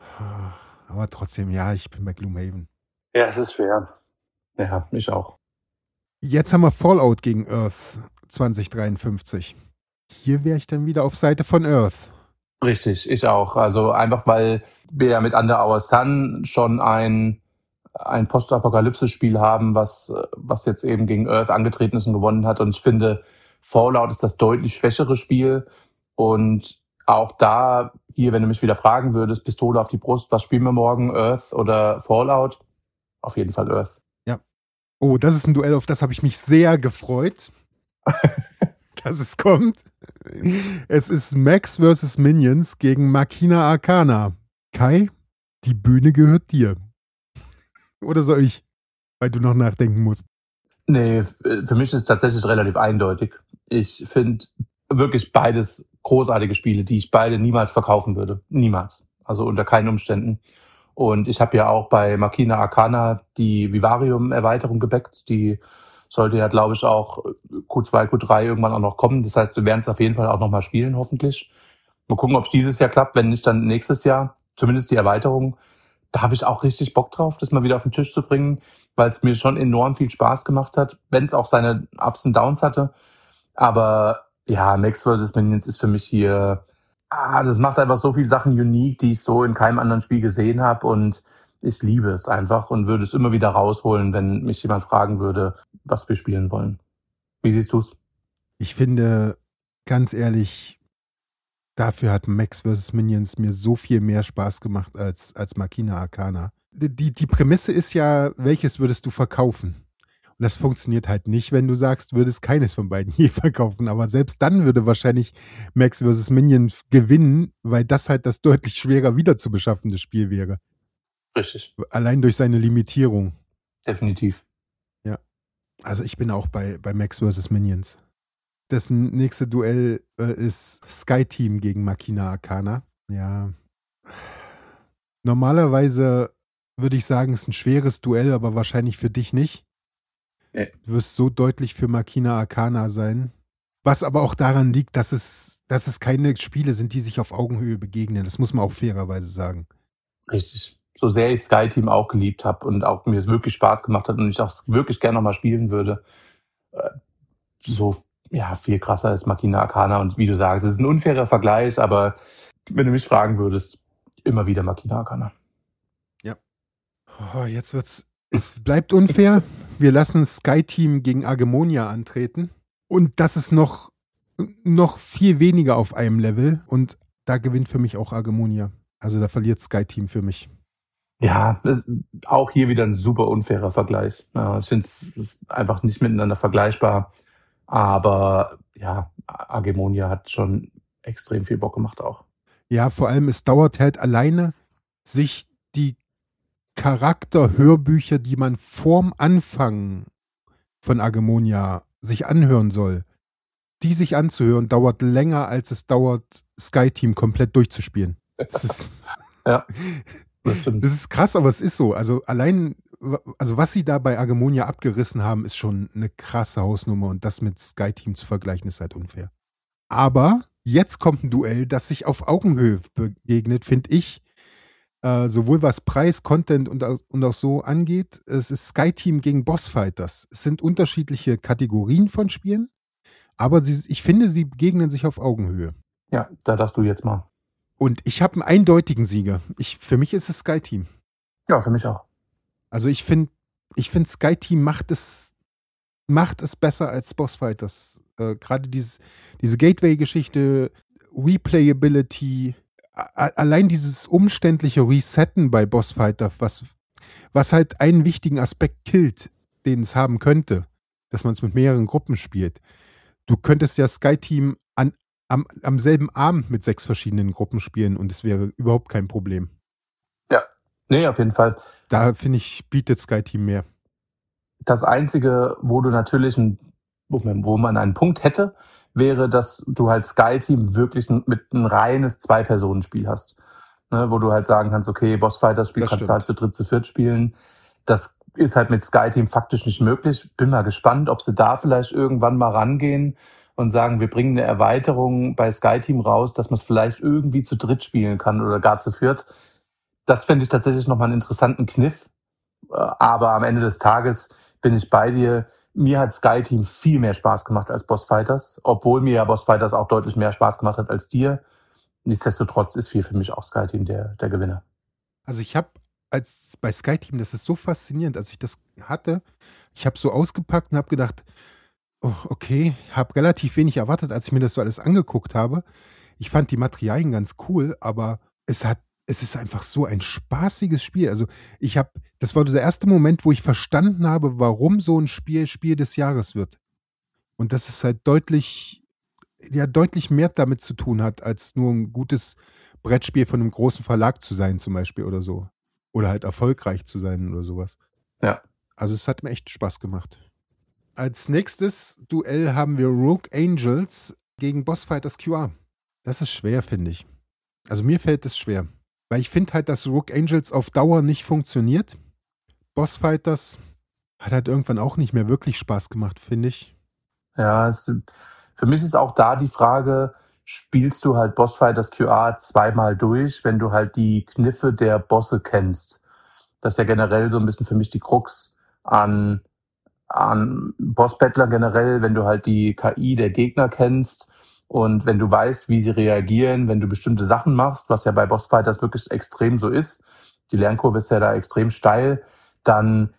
aber trotzdem, ja, ich bin bei Gloomhaven. Ja, es ist schwer. Ja, ich auch. Jetzt haben wir Fallout gegen Earth zwanzig dreiundfünfzig. Hier wäre ich dann wieder auf Seite von Earth. Richtig, ich auch. Also einfach, weil wir ja mit Under Our Sun schon ein, ein Postapokalypse-Spiel haben, was, was jetzt eben gegen Earth angetreten ist und gewonnen hat. Und ich finde, Fallout ist das deutlich schwächere Spiel. Und auch da, hier, wenn du mich wieder fragen würdest, Pistole auf die Brust, was spielen wir morgen, Earth oder Fallout? Auf jeden Fall Earth. Ja. Oh, das ist ein Duell, auf das habe ich mich sehr gefreut, dass es kommt. Es ist Max versus Minions gegen Machina Arcana. Kai, die Bühne gehört dir. Oder soll ich, weil du noch nachdenken musst? Nee, für mich ist es tatsächlich relativ eindeutig. Ich finde wirklich beides großartige Spiele, die ich beide niemals verkaufen würde. Niemals. Also unter keinen Umständen. Und ich habe ja auch bei Machina Arcana die Vivarium-Erweiterung gebackt. Die sollte ja, glaube ich, auch Q zwei, Q drei irgendwann auch noch kommen. Das heißt, wir werden es auf jeden Fall auch nochmal spielen, hoffentlich. Mal gucken, ob es dieses Jahr klappt. Wenn nicht, dann nächstes Jahr. Zumindest die Erweiterung. Da habe ich auch richtig Bock drauf, das mal wieder auf den Tisch zu bringen, weil es mir schon enorm viel Spaß gemacht hat, wenn es auch seine Ups und Downs hatte. Aber ja, Max versus. Minions ist für mich hier, ah, das macht einfach so viele Sachen unique, die ich so in keinem anderen Spiel gesehen habe und ich liebe es einfach und würde es immer wieder rausholen, wenn mich jemand fragen würde, was wir spielen wollen. Wie siehst du's? Ich finde, ganz ehrlich, dafür hat Max versus. Minions mir so viel mehr Spaß gemacht als, als Machina Arcana. Die, die Prämisse ist ja, welches würdest du verkaufen? Und das funktioniert halt nicht, wenn du sagst, würdest keines von beiden je verkaufen. Aber selbst dann würde wahrscheinlich Max versus. Minions gewinnen, weil das halt das deutlich schwerer wieder zu beschaffende Spiel wäre. Richtig. Allein durch seine Limitierung. Definitiv. Ja. Also ich bin auch bei, bei Max versus. Minions. Das nächste Duell äh, ist Sky Team gegen Machina Arcana. Ja. Normalerweise würde ich sagen, es ist ein schweres Duell, aber wahrscheinlich für dich nicht. Nee. Du wirst so deutlich für Machina Arcana sein. Was aber auch daran liegt, dass es, dass es keine Spiele sind, die sich auf Augenhöhe begegnen. Das muss man auch fairerweise sagen. Richtig. so sehr ich Sky Team auch geliebt habe und auch mir es wirklich Spaß gemacht hat und ich auch wirklich gerne nochmal spielen würde, äh, so ja, viel krasser ist Machina Arcana. Und wie du sagst, es ist ein unfairer Vergleich, aber wenn du mich fragen würdest, immer wieder Machina Arcana. Ja. Oh, jetzt wird's, es bleibt unfair. Wir lassen Sky Team gegen Argemonia antreten. Und das ist noch, noch viel weniger auf einem Level. Und da gewinnt für mich auch Argemonia. Also da verliert Sky Team für mich. Ja, das ist auch hier wieder ein super unfairer Vergleich. Ja, ich finde, es ist einfach nicht miteinander vergleichbar. Aber ja, Argemonia hat schon extrem viel Bock gemacht auch. Ja, vor allem, es dauert halt alleine, sich die Charakterhörbücher, die man vorm Anfang von Argemonia sich anhören soll, die sich anzuhören, dauert länger, als es dauert, Sky Team komplett durchzuspielen. Das ist, ja, das stimmt. Das ist krass, aber es ist so. Also allein, also was sie da bei Argemonia abgerissen haben, ist schon eine krasse Hausnummer und das mit Sky Team zu vergleichen, ist halt unfair. Aber jetzt kommt ein Duell, das sich auf Augenhöhe begegnet, finde ich. Äh, sowohl was Preis, Content und, und auch so angeht. Es ist Sky Team gegen Boss Fighters. Es sind unterschiedliche Kategorien von Spielen, aber sie, ich finde, sie begegnen sich auf Augenhöhe. Ja, da darfst du jetzt mal. Und ich habe einen eindeutigen Sieger. Ich, für mich ist es Sky Team. Ja, für mich auch. Also ich finde, ich finde Sky Team macht es, macht es besser als Boss Fighters. Äh, Gerade dieses, diese Gateway-Geschichte, Replayability, a- allein dieses umständliche Resetten bei Boss Fighter, was, was halt einen wichtigen Aspekt killt, den es haben könnte, dass man es mit mehreren Gruppen spielt. Du könntest ja Sky Team an, am, am selben Abend mit sechs verschiedenen Gruppen spielen und es wäre überhaupt kein Problem. Ja, nee, auf jeden Fall. Da, finde ich, bietet Sky Team mehr. Das Einzige, wo du natürlich, ein, wo man einen Punkt hätte, wäre, dass du halt Sky Team wirklich mit ein reines Zwei-Personen-Spiel hast. Ne, wo du halt sagen kannst, okay, Boss Fighters Spiel Das kannst du stimmt. halt zu dritt, zu viert spielen. Das ist halt mit Sky Team faktisch nicht möglich. Bin mal gespannt, ob sie da vielleicht irgendwann mal rangehen und sagen, wir bringen eine Erweiterung bei Sky Team raus, dass man es vielleicht irgendwie zu dritt spielen kann oder gar zu viert. Das fände ich tatsächlich nochmal einen interessanten Kniff. Aber am Ende des Tages bin ich bei dir. Mir hat Sky Team viel mehr Spaß gemacht als Boss Fighters, obwohl mir ja Boss Fighters auch deutlich mehr Spaß gemacht hat als dir. Nichtsdestotrotz ist viel für mich auch Sky Team der, der Gewinner. Also ich habe als bei Sky Team, das ist so faszinierend, als ich das hatte, ich habe so ausgepackt und habe gedacht, oh, okay, habe relativ wenig erwartet, als ich mir das so alles angeguckt habe. Ich fand die Materialien ganz cool, aber es hat, es ist einfach so ein spaßiges Spiel. Also ich habe, das war der erste Moment, wo ich verstanden habe, warum so ein Spiel Spiel des Jahres wird. Und das ist halt deutlich, ja, deutlich mehr damit zu tun hat, als nur ein gutes Brettspiel von einem großen Verlag zu sein, zum Beispiel oder so. Oder halt erfolgreich zu sein oder sowas. Ja. Also es hat mir echt Spaß gemacht. Als nächstes Duell haben wir Rogue Angels gegen Boss Fighters Q R. Das ist schwer, finde ich. Also mir fällt es schwer. Weil ich finde halt, dass Rogue Angels auf Dauer nicht funktioniert. Boss Fighters hat halt irgendwann auch nicht mehr wirklich Spaß gemacht, finde ich. Ja, es, für mich ist auch da die Frage, spielst du halt Boss Fighters Q R zweimal durch, wenn du halt die Kniffe der Bosse kennst. Das ist ja generell so ein bisschen für mich die Krux an, an Boss-Battlern generell, wenn du halt die K I der Gegner kennst und wenn du weißt, wie sie reagieren, wenn du bestimmte Sachen machst, was ja bei Boss Fighters wirklich extrem so ist, die Lernkurve ist ja da extrem steil, dann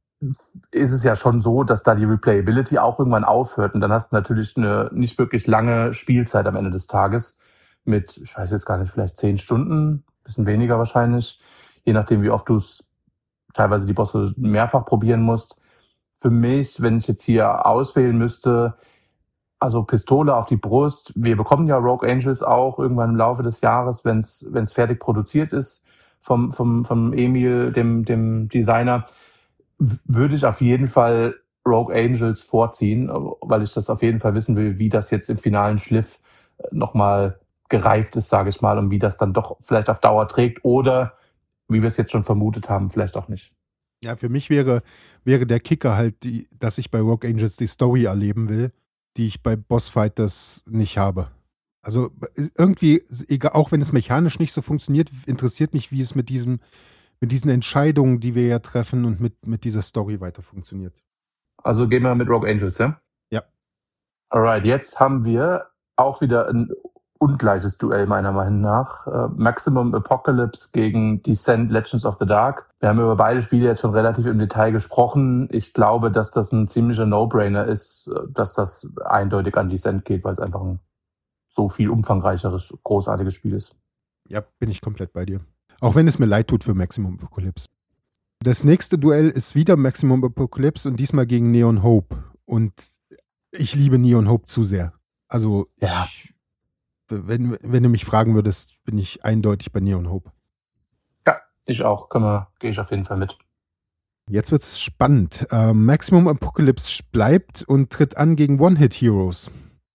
ist es ja schon so, dass da die Replayability auch irgendwann aufhört und dann hast du natürlich eine nicht wirklich lange Spielzeit am Ende des Tages mit, ich weiß jetzt gar nicht, vielleicht zehn Stunden, bisschen weniger wahrscheinlich, je nachdem, wie oft du es teilweise die Bosse mehrfach probieren musst. Für mich, wenn ich jetzt hier auswählen müsste, also Pistole auf die Brust, wir bekommen ja Rogue Angels auch irgendwann im Laufe des Jahres, wenn es wenn es fertig produziert ist vom vom vom Emil, dem dem Designer, würde ich auf jeden Fall Rogue Angels vorziehen, weil ich das auf jeden Fall wissen will, wie das jetzt im finalen Schliff nochmal gereift ist, sage ich mal, und wie das dann doch vielleicht auf Dauer trägt oder, wie wir es jetzt schon vermutet haben, vielleicht auch nicht. Ja, für mich wäre, wäre der Kicker halt, die, dass ich bei Rogue Angels die Story erleben will, die ich bei Boss Fighters nicht habe. Also irgendwie, egal, auch wenn es mechanisch nicht so funktioniert, interessiert mich, wie es mit diesem mit diesen Entscheidungen, die wir ja treffen und mit, mit dieser Story weiter funktioniert. Also gehen wir mit Rogue Angels, ja? Ja. Alright, jetzt haben wir auch wieder ein ungleiches Duell meiner Meinung nach. Äh, Maximum Apocalypse gegen Descent Legends of the Dark. Wir haben über beide Spiele jetzt schon relativ im Detail gesprochen. Ich glaube, dass das ein ziemlicher No-Brainer ist, dass das eindeutig an Descent geht, weil es einfach ein so viel umfangreicheres, großartiges Spiel ist. Ja, bin ich komplett bei dir. Auch wenn es mir leid tut für Maximum Apocalypse. Das nächste Duell ist wieder Maximum Apocalypse und diesmal gegen Neon Hope. Und ich liebe Neon Hope zu sehr. Also, Ja. ich, wenn, wenn du mich fragen würdest, bin ich eindeutig bei Neon Hope. Ja, ich auch. Können wir, gehe ich auf jeden Fall mit. Jetzt wird's spannend. Äh, Maximum Apocalypse bleibt und tritt an gegen One-Hit Heroes.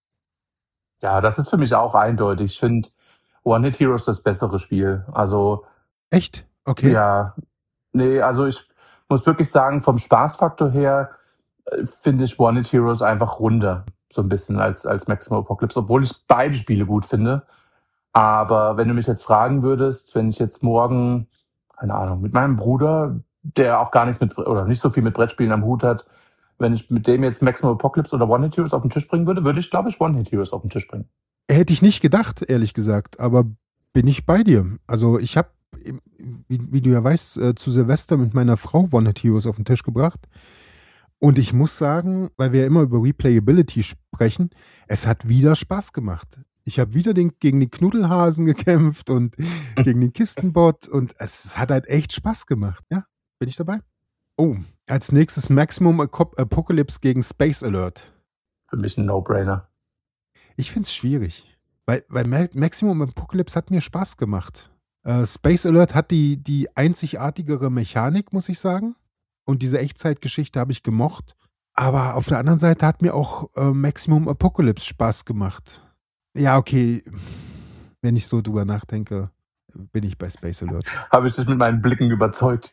Ja, das ist für mich auch eindeutig. Ich finde One-Hit Heroes das bessere Spiel. Also, Echt? Okay. ja, nee, also ich muss wirklich sagen, vom Spaßfaktor her äh, finde ich One-Hit Heroes einfach runder. So ein bisschen als, als Maximum Apocalypse, obwohl ich beide Spiele gut finde. Aber wenn du mich jetzt fragen würdest, wenn ich jetzt morgen, keine Ahnung, mit meinem Bruder, der auch gar nichts mit, oder nicht so viel mit Brettspielen am Hut hat, wenn ich mit dem jetzt Maximum Apocalypse oder One-Hit Heroes auf den Tisch bringen würde, würde ich, glaube ich, One-Hit Heroes auf den Tisch bringen. Hätte ich nicht gedacht, ehrlich gesagt, aber bin ich bei dir. Also ich habe, wie, wie du ja weißt, äh, zu Silvester mit meiner Frau One-Hit Heroes auf den Tisch gebracht. Und ich muss sagen, weil wir ja immer über Replayability sprechen, es hat wieder Spaß gemacht. Ich habe wieder den, gegen den Knuddelhasen gekämpft und gegen den Kistenbot und es hat halt echt Spaß gemacht. Ja, bin ich dabei? Oh, als nächstes Maximum Apocalypse gegen Space Alert. Für mich ein No-Brainer. Ich finde es schwierig, weil, weil Maximum Apocalypse hat mir Spaß gemacht. Äh, Space Alert hat die, die einzigartigere Mechanik, muss ich sagen. Und diese Echtzeitgeschichte habe ich gemocht. Aber auf der anderen Seite hat mir auch äh, Maximum Apocalypse Spaß gemacht. Ja, okay. Wenn ich so drüber nachdenke, bin ich bei Space Alert. Habe ich dich mit meinen Blicken überzeugt?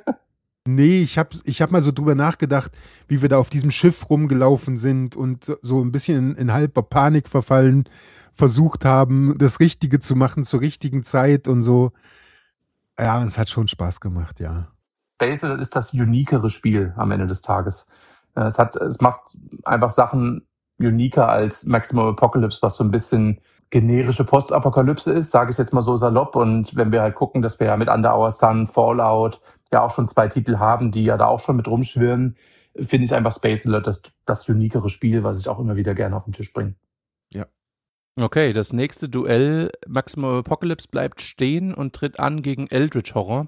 Nee, ich habe ich hab mal so drüber nachgedacht, wie wir da auf diesem Schiff rumgelaufen sind und so ein bisschen in, in halber Panik verfallen, versucht haben, das Richtige zu machen zur richtigen Zeit und so. Ja, es hat schon Spaß gemacht, ja. Space Alert ist das unikere Spiel am Ende des Tages. Es hat, es macht einfach Sachen uniker als Maximum Apocalypse, was so ein bisschen generische Postapokalypse ist, sage ich jetzt mal so salopp. Und wenn wir halt gucken, dass wir ja mit Under Our Sun, Fallout ja auch schon zwei Titel haben, die ja da auch schon mit rumschwirren, finde ich einfach Space Alert das, das unikere Spiel, was ich auch immer wieder gerne auf den Tisch bringe. Ja. Okay, das nächste Duell, Maximum Apocalypse bleibt stehen und tritt an gegen Eldritch Horror.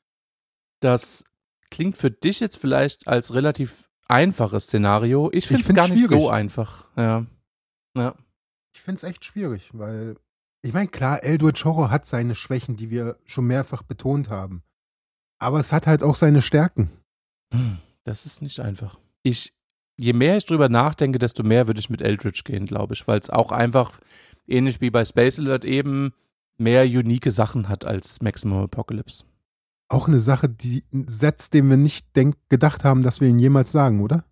Das klingt für dich jetzt vielleicht als relativ einfaches Szenario. Ich finde es gar nicht schwierig. so einfach. Ja. Ja. Ich finde es echt schwierig, weil ich meine, klar, Eldritch Horror hat seine Schwächen, die wir schon mehrfach betont haben. Aber es hat halt auch seine Stärken. Das ist nicht einfach. Ich, je mehr ich drüber nachdenke, desto mehr würde ich mit Eldritch gehen, glaube ich, weil es auch einfach, ähnlich wie bei Space Alert eben, mehr unique Sachen hat als Maximum Apocalypse. Auch eine Sache, die ein Satz, den wir nicht denk, gedacht haben, dass wir ihn jemals sagen, oder?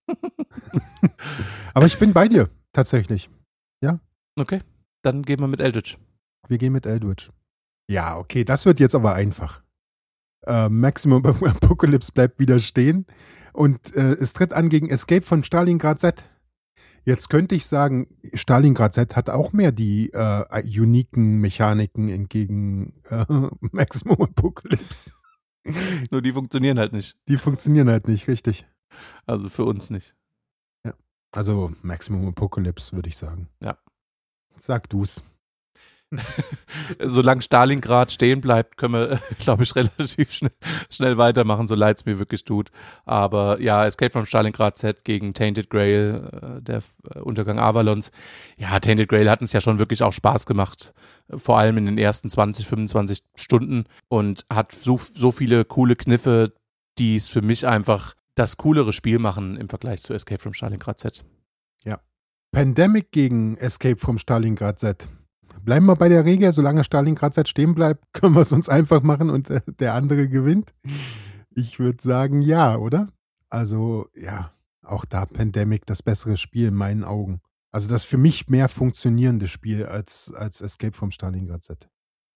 Aber ich bin bei dir, tatsächlich. Ja. Okay, dann gehen wir mit Eldritch. Wir gehen mit Eldritch. Ja, okay, das wird jetzt aber einfach. Äh, Maximum Apocalypse bleibt wieder stehen und äh, es tritt an gegen Escape von Stalingrad Z. Jetzt könnte ich sagen, Stalingrad Z hat auch mehr die äh, uniken Mechaniken entgegen äh, Maximum Apocalypse. Nur die funktionieren halt nicht. Die funktionieren halt nicht, richtig. Also für uns nicht. Ja. Also Maximum Apocalypse, würde ich sagen. Ja. Sag du's. Solange Stalingrad stehen bleibt, können wir, glaube ich, relativ schnell, schnell weitermachen, so leid es mir wirklich tut. Aber ja, Escape from Stalingrad Z gegen Tainted Grail, äh, der äh, Untergang Avalons. Ja, Tainted Grail hat uns ja schon wirklich auch Spaß gemacht, vor allem in den ersten zwanzig, fünfundzwanzig Stunden und hat so, so viele coole Kniffe, die es für mich einfach das coolere Spiel machen im Vergleich zu Escape from Stalingrad Z. Ja. Pandemic gegen Escape from Stalingrad Z. Bleiben wir bei der Regel, solange Stalingrad Z stehen bleibt, können wir es uns einfach machen und äh, der andere gewinnt. Ich würde sagen, ja, oder? Also, ja, auch da Pandemic das bessere Spiel in meinen Augen. Also das für mich mehr funktionierende Spiel als, als Escape from Stalingrad Z.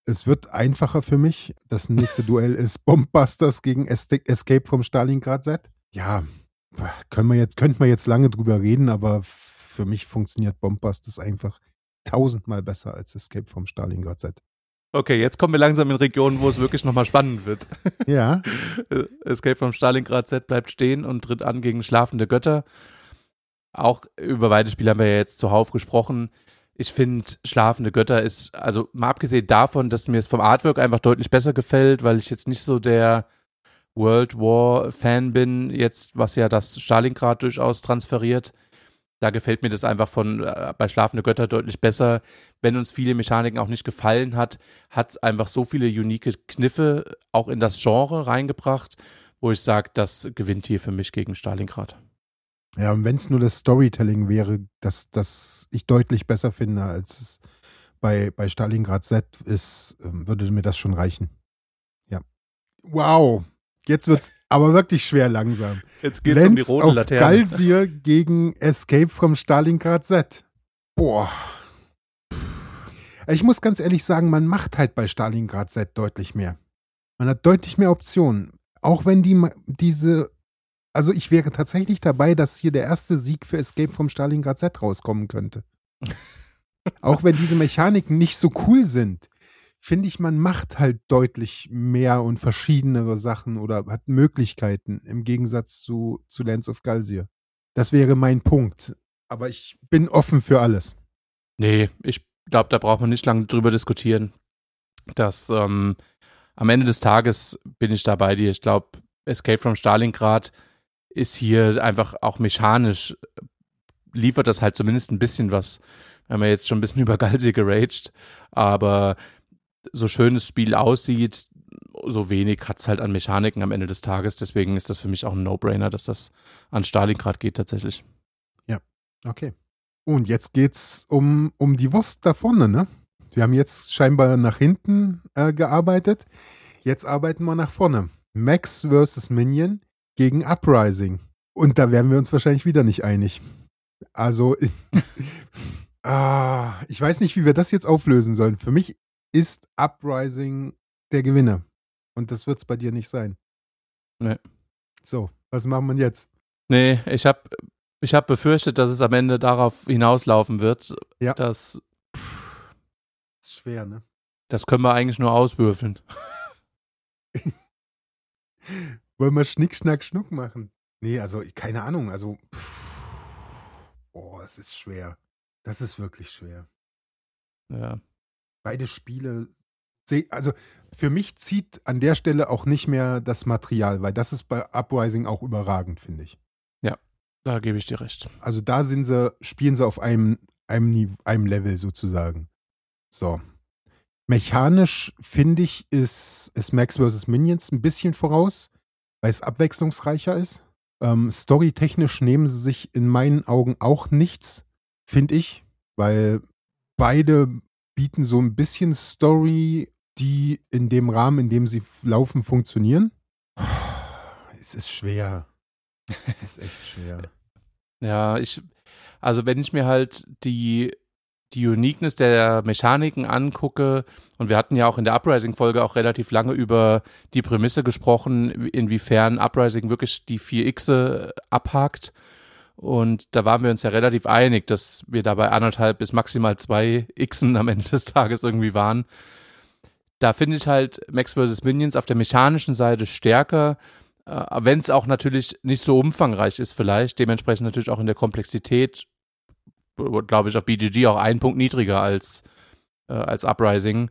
es wird einfacher für mich. Das nächste Duell ist Bombbusters gegen Escape vom Stalingrad Set. Ja, können wir jetzt, könnten wir jetzt lange drüber reden, aber für mich funktioniert Bombbusters einfach tausendmal besser als Escape vom Stalingrad Set. Okay, jetzt kommen wir langsam in Regionen, wo es wirklich nochmal spannend wird. Ja. Escape vom Stalingrad Set bleibt stehen und tritt an gegen Schlafende Götter. Auch über beide Spiele haben wir ja jetzt zuhauf gesprochen. Ich finde, Schlafende Götter ist, also mal abgesehen davon, dass mir es vom Artwork einfach deutlich besser gefällt, weil ich jetzt nicht so der World War Fan bin, jetzt, was ja das Stalingrad durchaus transferiert. Da gefällt mir das einfach von äh, bei Schlafende Götter deutlich besser. Wenn uns viele Mechaniken auch nicht gefallen hat, hat es einfach so viele unique Kniffe auch in das Genre reingebracht, wo ich sage, das gewinnt hier für mich gegen Stalingrad. Ja, und wenn es nur das Storytelling wäre, das, das ich deutlich besser finde, als es bei, bei Stalingrad Z ist, würde mir das schon reichen. Ja. Wow. Jetzt wird's aber wirklich schwer langsam. Jetzt geht's um die rote auf Laterne. Galsir gegen Escape from Stalingrad Z. Boah. Ich muss ganz ehrlich sagen, man macht halt bei Stalingrad Z deutlich mehr. Man hat deutlich mehr Optionen. Auch wenn die diese, also ich wäre tatsächlich dabei, dass hier der erste Sieg für Escape from Stalingrad Z rauskommen könnte. Auch wenn diese Mechaniken nicht so cool sind, finde ich, man macht halt deutlich mehr und verschiedenere Sachen oder hat Möglichkeiten im Gegensatz zu, zu Lands of Galsir. Das wäre mein Punkt. Aber ich bin offen für alles. Nee, ich glaube, da braucht man nicht lange drüber diskutieren. Dass ähm, am Ende des Tages bin ich da bei dir. Ich glaube, Escape from Stalingrad ist hier einfach auch mechanisch, liefert das halt zumindest ein bisschen was. Wir haben ja jetzt schon ein bisschen über Galsir geraged, aber so schön das Spiel aussieht, so wenig hat es halt an Mechaniken am Ende des Tages. Deswegen ist das für mich auch ein No-Brainer, dass das an Stalingrad geht tatsächlich. Ja, okay. Und jetzt geht's um, um die Wurst da vorne, ne? Wir haben jetzt scheinbar nach hinten äh, gearbeitet. Jetzt arbeiten wir nach vorne. Max versus Minion gegen Uprising. Und da werden wir uns wahrscheinlich wieder nicht einig. Also, ah, ich weiß nicht, wie wir das jetzt auflösen sollen. Für mich ist Uprising der Gewinner. Und das wird es bei dir nicht sein. Nee. So, was machen wir jetzt? Nee, ich habe ich hab befürchtet, dass es am Ende darauf hinauslaufen wird. Ja. Das ist schwer, ne? Das können wir eigentlich nur auswürfeln. Wollen wir Schnick, Schnack, Schnuck machen? Nee, also keine Ahnung. Also, boah, es ist schwer. Das ist wirklich schwer. Ja. Beide Spiele, also für mich zieht an der Stelle auch nicht mehr das Material, weil das ist bei Uprising auch überragend, finde ich. Ja, da gebe ich dir recht. Also da sind sie, spielen sie auf einem, einem, einem Level sozusagen. So. Mechanisch, finde ich, ist, ist Max versus. Minions ein bisschen voraus, weil es abwechslungsreicher ist. Ähm, storytechnisch nehmen sie sich in meinen Augen auch nichts, finde ich, weil beide bieten so ein bisschen Story, die in dem Rahmen, in dem sie laufen, funktionieren. Es ist schwer. Es ist echt schwer. Ja, ich, also wenn ich mir halt die, die Uniqueness der Mechaniken angucke, und wir hatten ja auch in der Uprising-Folge auch relativ lange über die Prämisse gesprochen, inwiefern Uprising wirklich die vier Xe abhakt. Und da waren wir uns ja relativ einig, dass wir dabei anderthalb bis maximal zwei Xen am Ende des Tages irgendwie waren. Da finde ich halt Max versus. Minions auf der mechanischen Seite stärker, äh, wenn es auch natürlich nicht so umfangreich ist vielleicht, dementsprechend natürlich auch in der Komplexität, glaube ich, auf B G G auch einen Punkt niedriger als, äh, als Uprising.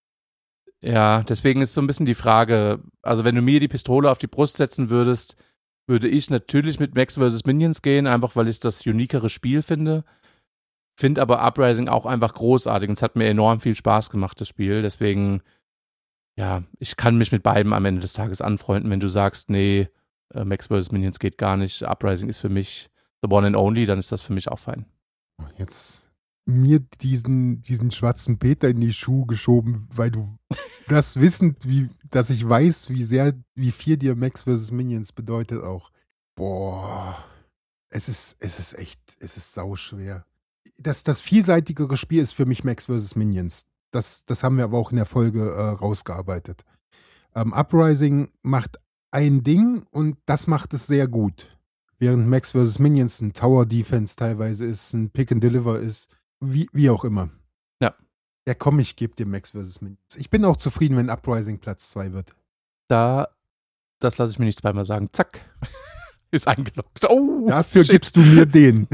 Ja, deswegen ist so ein bisschen die Frage, also wenn du mir die Pistole auf die Brust setzen würdest, würde ich natürlich mit Max versus. Minions gehen, einfach weil ich das unikere Spiel finde. Finde aber Uprising auch einfach großartig. Und es hat mir enorm viel Spaß gemacht, das Spiel. Deswegen, ja, ich kann mich mit beidem am Ende des Tages anfreunden. Wenn du sagst, nee, Max versus. Minions geht gar nicht, Uprising ist für mich the one and only, dann ist das für mich auch fein. Jetzt mir diesen, diesen schwarzen Peter in die Schuhe geschoben, weil du das wissend, wie, dass ich weiß, wie sehr, wie viel dir Max versus. Minions bedeutet auch. Boah. Es ist, es ist echt, es ist sauschwer. Das, das vielseitigere Spiel ist für mich Max versus. Minions. das, das haben wir aber auch in der Folge äh, rausgearbeitet. Ähm, Uprising macht ein Ding und das macht es sehr gut. Während Max versus. Minions ein Tower-Defense teilweise ist, ein Pick-and-Deliver ist, wie, wie auch immer. Ja. Ja, komm, ich gebe dir Max versus. Minions. Ich bin auch zufrieden, wenn Uprising Platz zwei wird. Da, das lasse ich mir nicht zweimal sagen. Zack. Ist eingeloggt. Oh, Dafür shit. gibst du mir den.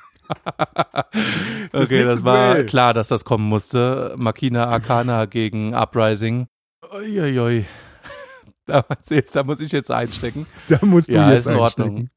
Okay, das war Duell. Klar, dass das kommen musste. Makina Arcana gegen Uprising. Uiuiui. Da, da muss ich jetzt einstecken. Da musst du ja, jetzt ist in Ordnung.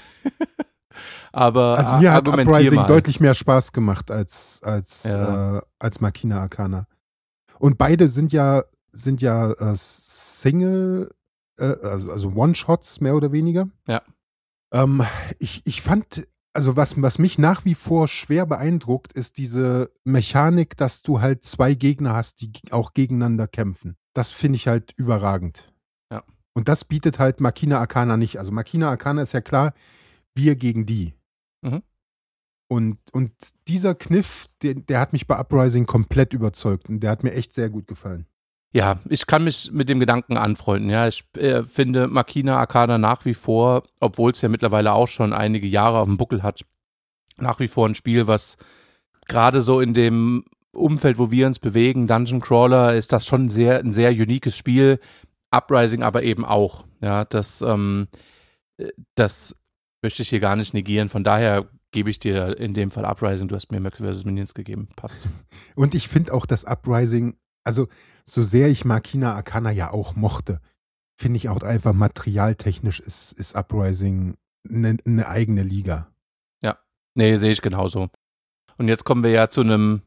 Aber also mir hat Uprising mal. deutlich mehr Spaß gemacht als, als, ja. äh, als Makina Arcana. Und beide sind ja, sind ja äh, Single, äh, also, also One-Shots mehr oder weniger. Ja. Ähm, ich, ich fand, also was, was mich nach wie vor schwer beeindruckt, ist diese Mechanik, dass du halt zwei Gegner hast, die auch gegeneinander kämpfen. Das finde ich halt überragend. Ja. Und das bietet halt Makina Arcana nicht. Also Makina Arcana ist ja klar, wir gegen die. Mhm. Und, und dieser Kniff, der, der hat mich bei Uprising komplett überzeugt und der hat mir echt sehr gut gefallen. Ja, ich kann mich mit dem Gedanken anfreunden. Ja, ich äh, finde Makina Arcana nach wie vor, obwohl es ja mittlerweile auch schon einige Jahre auf dem Buckel hat, nach wie vor ein Spiel, was gerade so in dem Umfeld, wo wir uns bewegen, Dungeon Crawler, ist das schon sehr, ein sehr uniques Spiel. Uprising aber eben auch. Ja, das, ähm, das möchte ich hier gar nicht negieren. Von daher gebe ich dir in dem Fall Uprising. Du hast mir Max versus. Minions gegeben. Passt. Und ich finde auch, dass Uprising, also so sehr ich Makina Arcana ja auch mochte, finde ich auch einfach materialtechnisch ist, ist Uprising eine ne eigene Liga. Ja, nee, sehe ich genauso. Und jetzt kommen wir ja zu einem,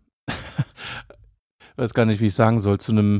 weiß gar nicht, wie ich sagen soll, zu einem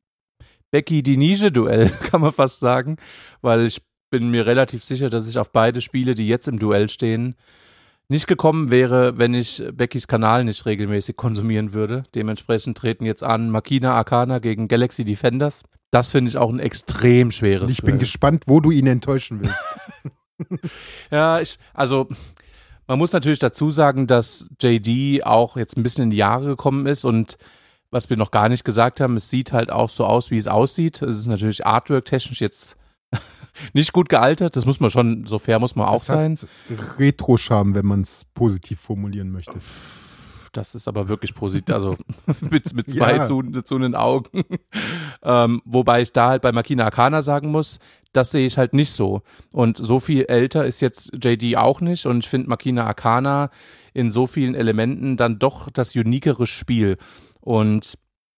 Becky-die-Nische-Duell, kann man fast sagen, weil ich bin mir relativ sicher, dass ich auf beide Spiele, die jetzt im Duell stehen, nicht gekommen wäre, wenn ich Beckys Kanal nicht regelmäßig konsumieren würde. Dementsprechend treten jetzt an Makina Arcana gegen Galaxy Defenders. Das finde ich auch ein extrem schweres Ich Duell. bin gespannt, wo du ihn enttäuschen willst. Ja, ich, also man muss natürlich dazu sagen, dass J D auch jetzt ein bisschen in die Jahre gekommen ist und was wir noch gar nicht gesagt haben, es sieht halt auch so aus, wie es aussieht. Es ist natürlich artwork-technisch jetzt nicht gut gealtert, das muss man schon, so fair muss man auch es sein. Hat Retro-Charme, wenn man es positiv formulieren möchte. Das ist aber wirklich positiv, also mit, mit zwei Ja. zu, zu den Augen. ähm, wobei ich da halt bei Makina Arcana sagen muss, das sehe ich halt nicht so. Und so viel älter ist jetzt J D auch nicht und ich finde Makina Arcana in so vielen Elementen dann doch das uniquere Spiel. Und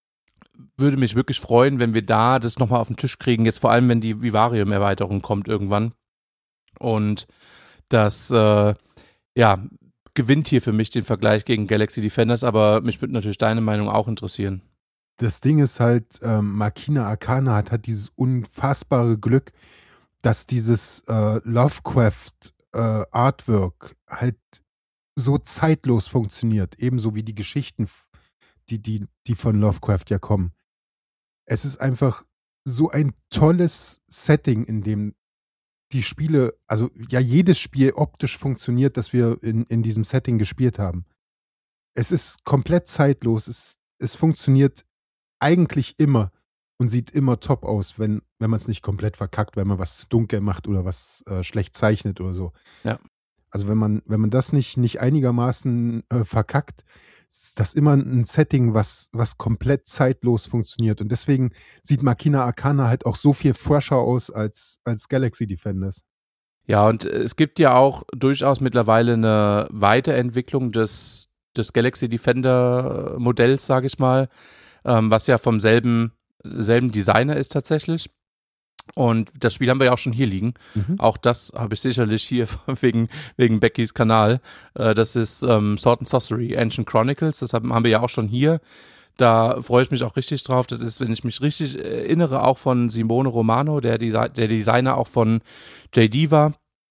würde mich wirklich freuen, wenn wir da das nochmal auf den Tisch kriegen, jetzt vor allem, wenn die Vivarium-Erweiterung kommt irgendwann. Und das, äh, ja, gewinnt hier für mich den Vergleich gegen Galaxy Defenders, aber mich würde natürlich deine Meinung auch interessieren. Das Ding ist halt, ähm, Makina Arcana hat, hat dieses unfassbare Glück, dass dieses äh, Lovecraft äh, Artwork halt so zeitlos funktioniert, ebenso wie die Geschichten, die, die, die von Lovecraft ja kommen. Es ist einfach so ein tolles Setting, in dem die Spiele, also ja jedes Spiel optisch funktioniert, das wir in, in diesem Setting gespielt haben. Es ist komplett zeitlos, es, es funktioniert eigentlich immer und sieht immer top aus, wenn, wenn man es nicht komplett verkackt, wenn man was zu dunkel macht oder was äh, schlecht zeichnet oder so. Ja. Also wenn man, wenn man das nicht, nicht einigermaßen äh, verkackt, ist das immer ein Setting, was, was komplett zeitlos funktioniert. Und deswegen sieht Makina Arcana halt auch so viel fresher aus als, als Galaxy Defenders. Ja, und es gibt ja auch durchaus mittlerweile eine Weiterentwicklung des, des Galaxy Defender Modells, sage ich mal, ähm, was ja vom selben, selben Designer ist tatsächlich. Und das Spiel haben wir ja auch schon hier liegen. Mhm. Auch das habe ich sicherlich hier wegen, wegen Beckys Kanal. Äh, das ist ähm, Sword and Sorcery Ancient Chronicles. Das haben, haben wir ja auch schon hier. Da freue ich mich auch richtig drauf. Das ist, wenn ich mich richtig erinnere, auch von Simone Romano, der, Desi- der Designer auch von J D war.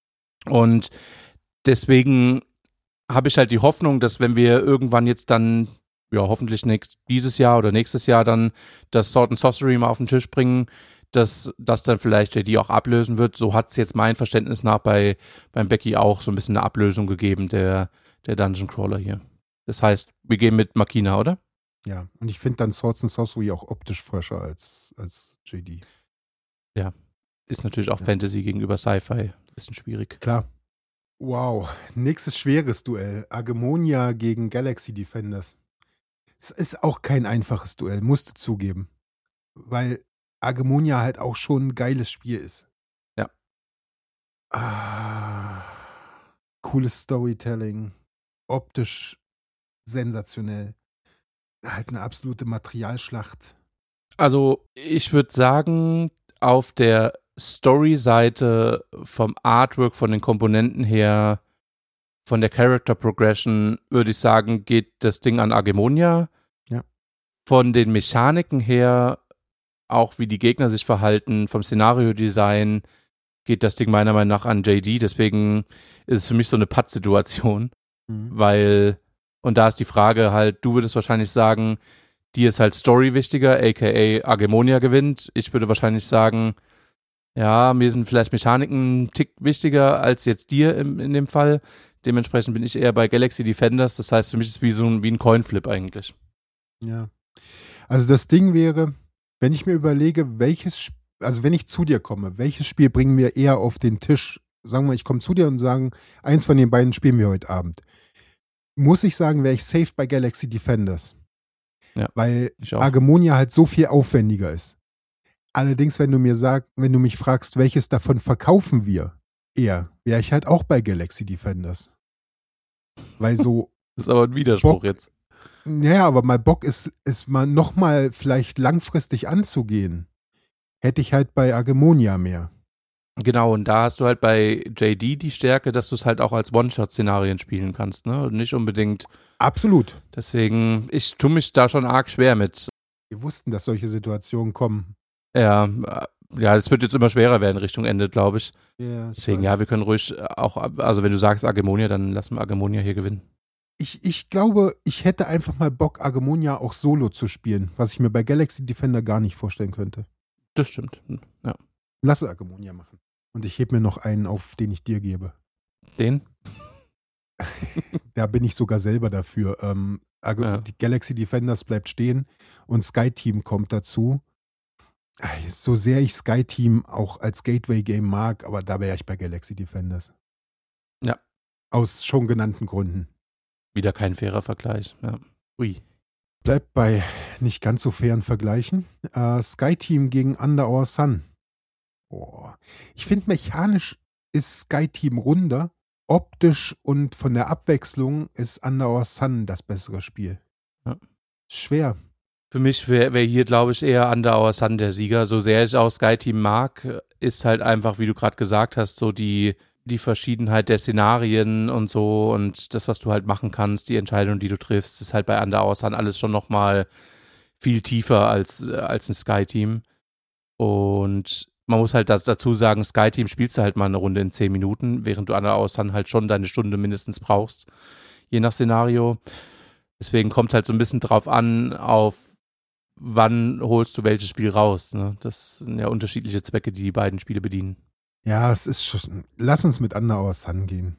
Und deswegen habe ich halt die Hoffnung, dass wenn wir irgendwann jetzt dann, ja hoffentlich nächst, dieses Jahr oder nächstes Jahr dann das Sword and Sorcery mal auf den Tisch bringen, dass das dann vielleicht J D auch ablösen wird. So hat es jetzt mein Verständnis nach bei beim Becky auch so ein bisschen eine Ablösung gegeben, der, der Dungeon Crawler hier. Das heißt, wir gehen mit Makina, oder? Ja, und ich finde dann Swords and Sorcery auch optisch fresher als, als J D. Ja, ist natürlich auch Ja. Fantasy gegenüber Sci-Fi. Bisschen schwierig. Klar. Wow, nächstes schweres Duell. Agemonia gegen Galaxy Defenders. Es ist auch kein einfaches Duell, musst du zugeben. Weil Agemonia halt auch schon ein geiles Spiel ist. Ja. Ah, cooles Storytelling. Optisch sensationell. Halt eine absolute Materialschlacht. Also ich würde sagen, auf der Story-Seite vom Artwork, von den Komponenten her, von der Character Progression, würde ich sagen, geht das Ding an Agemonia. Ja. Von den Mechaniken her, auch wie die Gegner sich verhalten, vom Szenario-Design, geht das Ding meiner Meinung nach an J D. Deswegen ist es für mich so eine Pattsituation, Mhm. weil, und da ist die Frage halt, du würdest wahrscheinlich sagen, dir ist halt Story wichtiger, aka Agemonia gewinnt. Ich würde wahrscheinlich sagen, ja, mir sind vielleicht Mechaniken einen Tick wichtiger als jetzt dir im, in dem Fall. Dementsprechend bin ich eher bei Galaxy Defenders. Das heißt, für mich ist es wie so ein, wie ein Coinflip eigentlich. Ja. Also das Ding wäre, wenn ich mir überlege, welches, Sp- also wenn ich zu dir komme, welches Spiel bringen wir eher auf den Tisch? Sagen wir, ich komme zu dir und sagen, eins von den beiden spielen wir heute Abend. Muss ich sagen, wäre ich safe bei Galaxy Defenders. Ja, Weil ich auch. Agemonia halt so viel aufwendiger ist. Allerdings, wenn du mir sagst, wenn du mich fragst, welches davon verkaufen wir eher, wäre ich halt auch bei Galaxy Defenders. Weil so, Das ist aber ein Widerspruch Bock. jetzt. naja, aber mal Bock ist, ist mal nochmal vielleicht langfristig anzugehen, hätte ich halt bei Agemonia mehr. Genau, und da hast du halt bei J D die Stärke, dass du es halt auch als One-Shot-Szenarien spielen kannst, ne? Und nicht unbedingt. Absolut. Deswegen, ich tue mich da schon arg schwer mit. Wir wussten, dass solche Situationen kommen. Ja, äh, ja, es wird jetzt immer schwerer werden Richtung Ende, glaube ich. Ja, ich Deswegen, weiß. ja, wir können ruhig auch, also wenn du sagst Agemonia, dann lassen wir Agemonia hier gewinnen. Ich, ich glaube, ich hätte einfach mal Bock, Agemonia auch solo zu spielen, was ich mir bei Galaxy Defender gar nicht vorstellen könnte. Das stimmt, ja. Lass Agemonia machen. Und ich heb mir noch einen auf, den ich dir gebe. Den? Da bin ich sogar selber dafür. Ähm, Age- Ja. Die Galaxy Defenders bleibt stehen und Sky Team kommt dazu. Ey, So sehr ich Sky Team auch als Gateway-Game mag, aber da wäre ich bei Galaxy Defenders. Ja. Aus schon genannten Gründen. Wieder kein fairer Vergleich, ja. Ui. Bleibt bei nicht ganz so fairen Vergleichen. Äh, Sky Team gegen Under Our Sun. Boah. Ich finde, mechanisch ist Sky Team runder. Optisch und von der Abwechslung ist Under Our Sun das bessere Spiel. Ja. Schwer. Für mich wäre wär hier, glaube ich, eher Under Our Sun der Sieger. So sehr ich auch Sky Team mag, ist halt einfach, wie du gerade gesagt hast, so die, die Verschiedenheit der Szenarien und so und das, was du halt machen kannst, die Entscheidung, die du triffst, ist halt bei Under Our Sun alles schon nochmal viel tiefer als, äh, als ein Sky Team. Und man muss halt das dazu sagen, Sky Team spielst du halt mal eine Runde in zehn Minuten, während du Under Our Sun halt schon deine Stunde mindestens brauchst, je nach Szenario. Deswegen kommt es halt so ein bisschen drauf an, auf wann holst du welches Spiel raus. Ne? Das sind ja unterschiedliche Zwecke, die die beiden Spiele bedienen. Ja, es ist schon. Lass uns mit Under Our Sun gehen.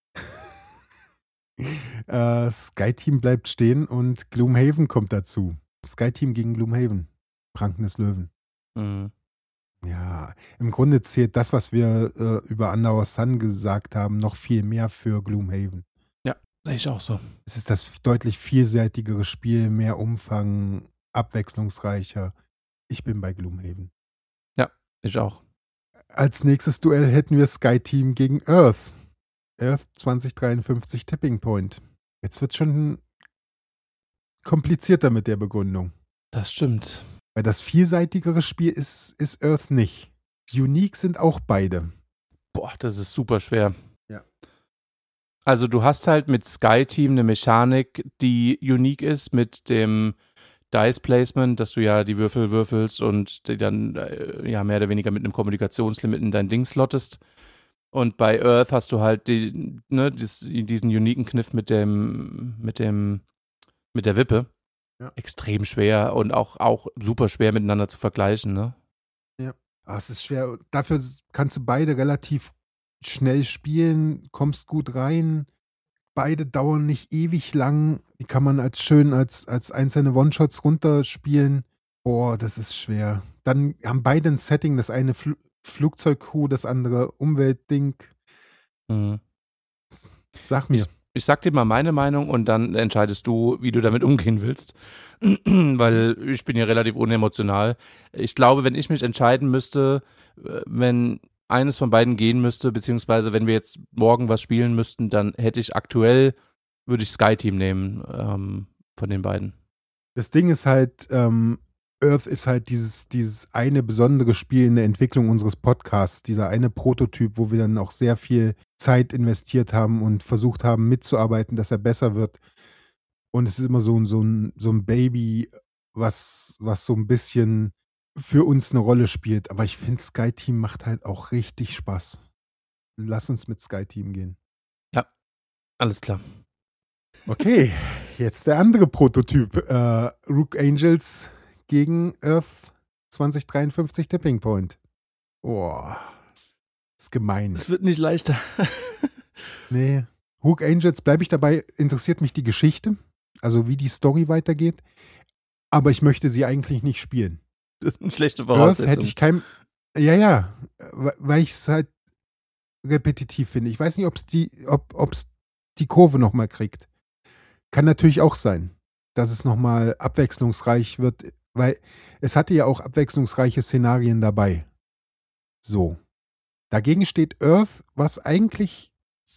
äh, Sky Team bleibt stehen und Gloomhaven kommt dazu. Sky Team gegen Gloomhaven. Pranken des Löwen. Mhm. Ja, im Grunde zählt das, was wir äh, über Under Our Sun gesagt haben, noch viel mehr für Gloomhaven. Sehe ich auch so. Es ist das deutlich vielseitigere Spiel, mehr Umfang, abwechslungsreicher. Ich bin bei Gloomhaven. Ich auch. Als nächstes Duell hätten wir Sky Team gegen Earth. Earth zwanzig dreiundfünfzig Tipping Point. Jetzt wird es schon komplizierter mit der Begründung. Das stimmt. Weil das vielseitigere Spiel ist, ist Earth nicht. Unique sind auch beide. Boah, das ist super schwer. Ja. Also du hast halt mit Sky Team eine Mechanik, die unique ist mit dem Dice Placement, dass du ja die Würfel würfelst und die dann äh, ja mehr oder weniger mit einem Kommunikationslimit in dein Ding slottest. Und bei Earth hast du halt die, ne, dies, diesen uniken Kniff mit dem, mit dem, mit der Wippe. Ja. Extrem schwer und auch, auch super schwer miteinander zu vergleichen, ne? Ah, es ist schwer. Dafür kannst du beide relativ schnell spielen, kommst gut rein. beide dauern nicht ewig lang. Die kann man als schön als, als einzelne One-Shots runterspielen. Boah, das ist schwer. Dann haben beide ein Setting, das eine Fl- Flugzeugcrew, das andere Umweltding. Mhm. Sag mir. Ich, ich sag dir mal meine Meinung und dann entscheidest du, wie du damit umgehen willst. Weil ich bin ja relativ unemotional. Ich glaube, wenn ich mich entscheiden müsste, wenn eines von beiden gehen müsste, beziehungsweise wenn wir jetzt morgen was spielen müssten, dann hätte ich aktuell, würde ich Sky Team nehmen ähm, von den beiden. Das Ding ist halt, ähm, Earth ist halt dieses, dieses eine besondere Spiel in der Entwicklung unseres Podcasts, dieser eine Prototyp, wo wir dann auch sehr viel Zeit investiert haben und versucht haben mitzuarbeiten, dass er besser wird. Und es ist immer so, ein- so, ein, so ein Baby, was, was so ein bisschen für uns eine Rolle spielt. Aber ich finde, Sky Team macht halt auch richtig Spaß. Lass uns mit Sky Team gehen. Ja, alles klar. Okay, jetzt der andere Prototyp. Äh, Rook Angels gegen Earth zwanzig dreiundfünfzig Tipping Point. Boah, ist gemein. Es wird nicht leichter. Nee. Rook Angels, bleibe ich dabei, interessiert mich die Geschichte, also wie die Story weitergeht. Aber ich möchte sie eigentlich nicht spielen. Das ist eine schlechte Earth Voraussetzung. hätte ich kein. Ja, ja, weil ich es halt repetitiv finde. Ich weiß nicht, ob's die, ob es die Kurve nochmal kriegt. Kann natürlich auch sein, dass es nochmal abwechslungsreich wird, weil es hatte ja auch abwechslungsreiche Szenarien dabei. So. Dagegen steht Earth, was eigentlich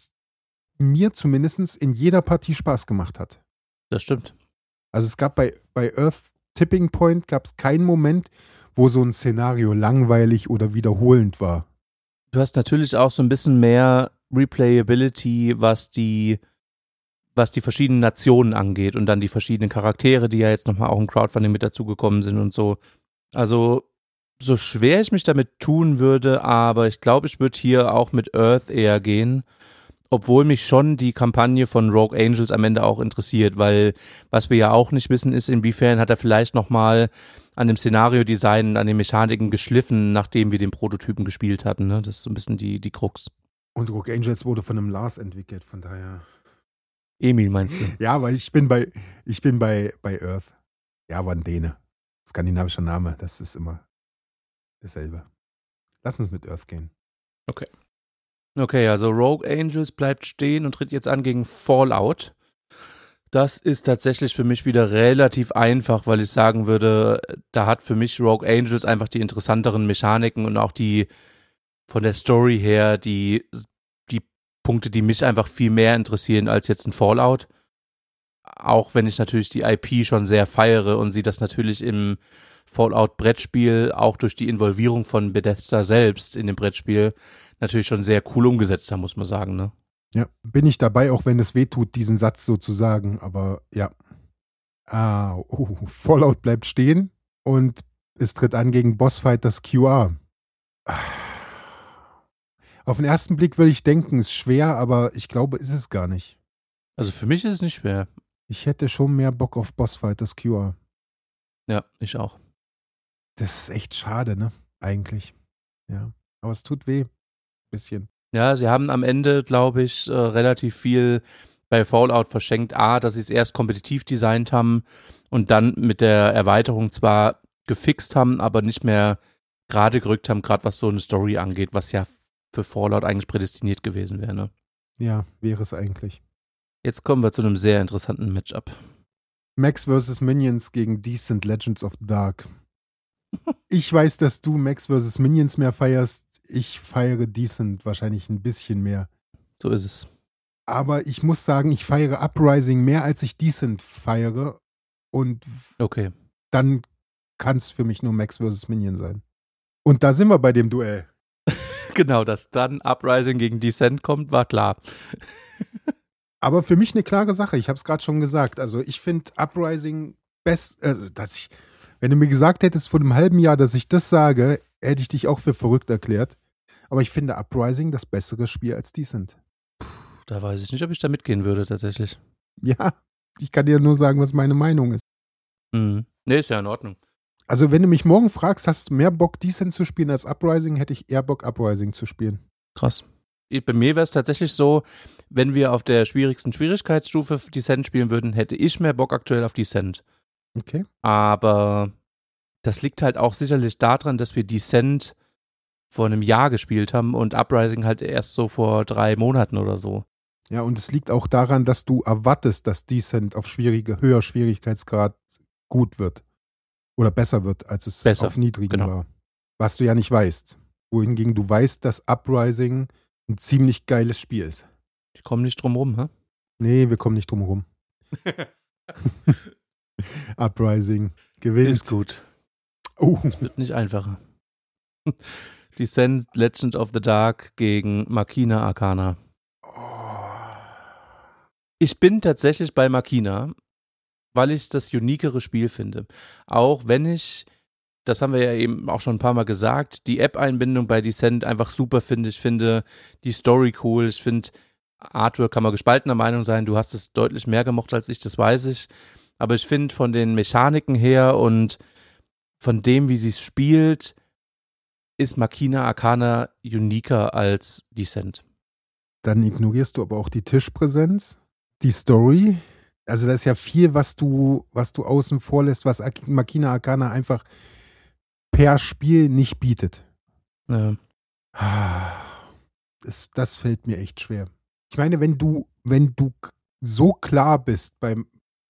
mir zumindest in jeder Partie Spaß gemacht hat. Das stimmt. Also es gab bei, bei Earth Tipping Point gab es keinen Moment, wo so ein Szenario langweilig oder wiederholend war. Du hast natürlich auch so ein bisschen mehr Replayability, was die, was die verschiedenen Nationen angeht und dann die verschiedenen Charaktere, die ja jetzt nochmal auch im Crowdfunding mit dazugekommen sind und so. Also, so schwer ich mich damit tun würde, aber ich glaube, ich würde hier auch mit Earth eher gehen, obwohl mich schon die Kampagne von Rogue Angels am Ende auch interessiert, weil was wir ja auch nicht wissen ist, inwiefern hat er vielleicht nochmal an dem Szenario-Design, an den Mechaniken geschliffen, nachdem wir den Prototypen gespielt hatten. Ne? Das ist so ein bisschen die, die Krux. Und Rogue Angels wurde von einem Lars entwickelt, von daher. Emil, meinst du? Ja, weil ich bin bei, ich bin bei, bei Earth. Ja, war ein Däne. Skandinavischer Name, das ist immer dasselbe. Lass uns mit Earth gehen. Okay. Okay, also Rogue Angels bleibt stehen und tritt jetzt an gegen Fallout. Das ist tatsächlich für mich wieder relativ einfach, weil ich sagen würde, da hat für mich Rogue Angels einfach die interessanteren Mechaniken und auch die von der Story her die, die Punkte, die mich einfach viel mehr interessieren als jetzt ein Fallout. Auch wenn ich natürlich die I P schon sehr feiere und sie das natürlich im Fallout-Brettspiel auch durch die Involvierung von Bethesda selbst in dem Brettspiel natürlich schon sehr cool umgesetzt haben, muss man sagen, ne? Ja, bin ich dabei, auch wenn es wehtut, diesen Satz so zu sagen, aber ja. Ah, oh, Fallout bleibt stehen und es tritt an gegen Bossfight das Q R. Auf den ersten Blick würde ich denken, ist schwer, aber ich glaube, ist es gar nicht. Also für mich ist es nicht schwer. Ich hätte schon mehr Bock auf Bossfight das Q R. Ja, ich auch. Das ist echt schade, ne? Eigentlich. Ja. Aber es tut weh. Bisschen. Ja, sie haben am Ende, glaube ich, äh, relativ viel bei Fallout verschenkt. A, dass sie es erst kompetitiv designt haben und dann mit der Erweiterung zwar gefixt haben, aber nicht mehr gerade gerückt haben, gerade was so eine Story angeht, was ja für Fallout eigentlich prädestiniert gewesen wäre. Ne? Ja, wäre es eigentlich. Jetzt kommen wir zu einem sehr interessanten Matchup. Max versus. Minions gegen Decent Legends of the Dark. Ich weiß, dass du Max versus. Minions mehr feierst. Ich feiere Decent wahrscheinlich ein bisschen mehr. So ist es. Aber ich muss sagen, ich feiere Uprising mehr, als ich Decent feiere. Und okay. Dann kann es für mich nur Max versus. Minion sein. Und da sind wir bei dem Duell. Genau, dass dann Uprising gegen Descent kommt, war klar. Aber für mich eine klare Sache. Ich habe es gerade schon gesagt. Also ich finde Uprising best, also dass ich, wenn du mir gesagt hättest vor einem halben Jahr, dass ich das sage, hätte ich dich auch für verrückt erklärt. Aber ich finde Uprising das bessere Spiel als Decent. Da weiß ich nicht, ob ich da mitgehen würde, tatsächlich. Ja, ich kann dir nur sagen, was meine Meinung ist. Mhm. Nee, ist ja in Ordnung. Also wenn du mich morgen fragst, hast du mehr Bock Decent zu spielen als Uprising, hätte ich eher Bock Uprising zu spielen. Krass. bei mir wäre es tatsächlich so, wenn wir auf der schwierigsten Schwierigkeitsstufe Descent spielen würden, hätte ich mehr Bock aktuell auf Descent. Okay. Aber das liegt halt auch sicherlich daran, dass wir Descent vor einem Jahr gespielt haben und Uprising halt erst so vor drei Monaten oder so. Ja, und es liegt auch daran, dass du erwartest, dass Descent auf schwierige, höher Schwierigkeitsgrad gut wird. Oder besser wird, als es Besser, auf niedrigen genau. war. Was du ja nicht weißt. Wohingegen du weißt, dass Uprising ein ziemlich geiles Spiel ist. Ich komme nicht drum rum, hä? Nee, wir kommen nicht drum herum. Uprising gewinnt. Ist gut. Oh. Es wird nicht einfacher. Descent Legend of the Dark gegen Machina Arcana. Ich bin tatsächlich bei Machina, weil ich das unikere Spiel finde. Auch wenn ich, das haben wir ja eben auch schon ein paar Mal gesagt, die App-Einbindung bei Descent einfach super finde. Ich finde die Story cool. Ich finde, Artwork kann man gespaltener Meinung sein. Du hast es deutlich mehr gemocht als ich, das weiß ich. Aber ich finde von den Mechaniken her und von dem, wie sie es spielt, ist Machina Arcana uniker als Descent. Dann ignorierst du aber auch die Tischpräsenz, die Story. Also da ist ja viel, was du, was du außen vor lässt, was Machina Arcana einfach per Spiel nicht bietet. Ja. Das, das fällt mir echt schwer. Ich meine, wenn du, wenn du so klar bist beim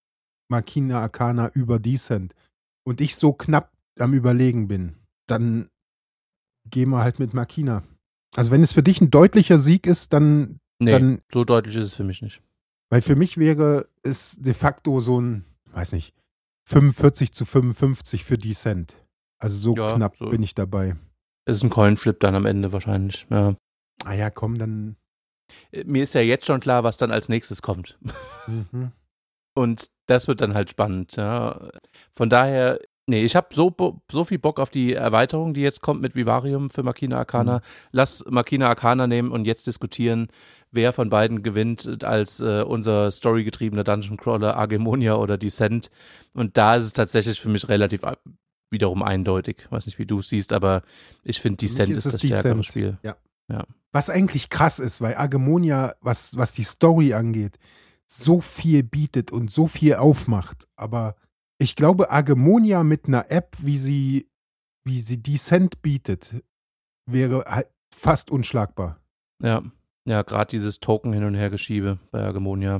Machina Arcana über Descent und ich so knapp am Überlegen bin, dann gehen wir halt mit Machina. Also wenn es für dich ein deutlicher Sieg ist, dann... Nee, dann, so deutlich ist es für mich nicht. Weil für mich wäre es de facto so ein, weiß nicht, fünfundvierzig zu fünfundfünfzig für Descent. Also so Ja, knapp so. bin ich dabei. Es ist ein Coinflip dann am Ende wahrscheinlich. Ja. Ah ja, komm, dann... Mir ist ja jetzt schon klar, was dann als nächstes kommt. Mhm. Und das wird dann halt spannend. Ja. Von daher, nee, ich habe so, so viel Bock auf die Erweiterung, die jetzt kommt mit Vivarium für Machina Arcana. Mhm. Lass Machina Arcana nehmen und jetzt diskutieren, wer von beiden gewinnt als äh, unser storygetriebener Dungeon Crawler, Agemonia oder Descent. Und da ist es tatsächlich für mich relativ wiederum eindeutig. Ich weiß nicht, wie du es siehst, aber ich finde, Descent ist, ist das Descent. Stärkere Spiel. Ja. Ja. Was eigentlich krass ist, weil Agemonia, was, was die Story angeht, so viel bietet und so viel aufmacht. Aber ich glaube, Agemonia mit einer App, wie sie, wie sie Descent bietet, wäre halt fast unschlagbar. Ja, ja, gerade dieses Token hin und her geschiebe bei Agemonia.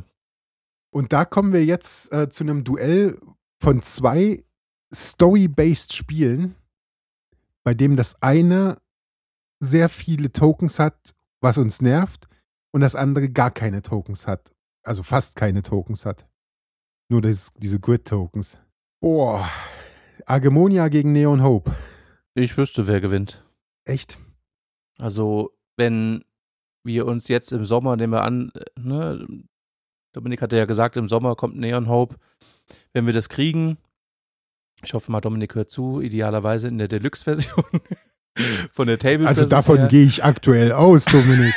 Und da kommen wir jetzt äh, zu einem Duell von zwei Story-based Spielen, bei dem das eine sehr viele Tokens hat, was uns nervt, und das andere gar keine Tokens hat. Also fast keine Tokens hat. Nur das, diese Grid-Tokens. Boah. Agemonia gegen Neon Hope. Ich wüsste, wer gewinnt. Echt? Also, wenn wir uns jetzt im Sommer, nehmen wir an, ne, Dominik hatte ja gesagt, im Sommer kommt Neon Hope. Wenn wir das kriegen, ich hoffe mal, Dominik hört zu, idealerweise in der Deluxe-Version von der Table. Also davon gehe ich aktuell aus, Dominik.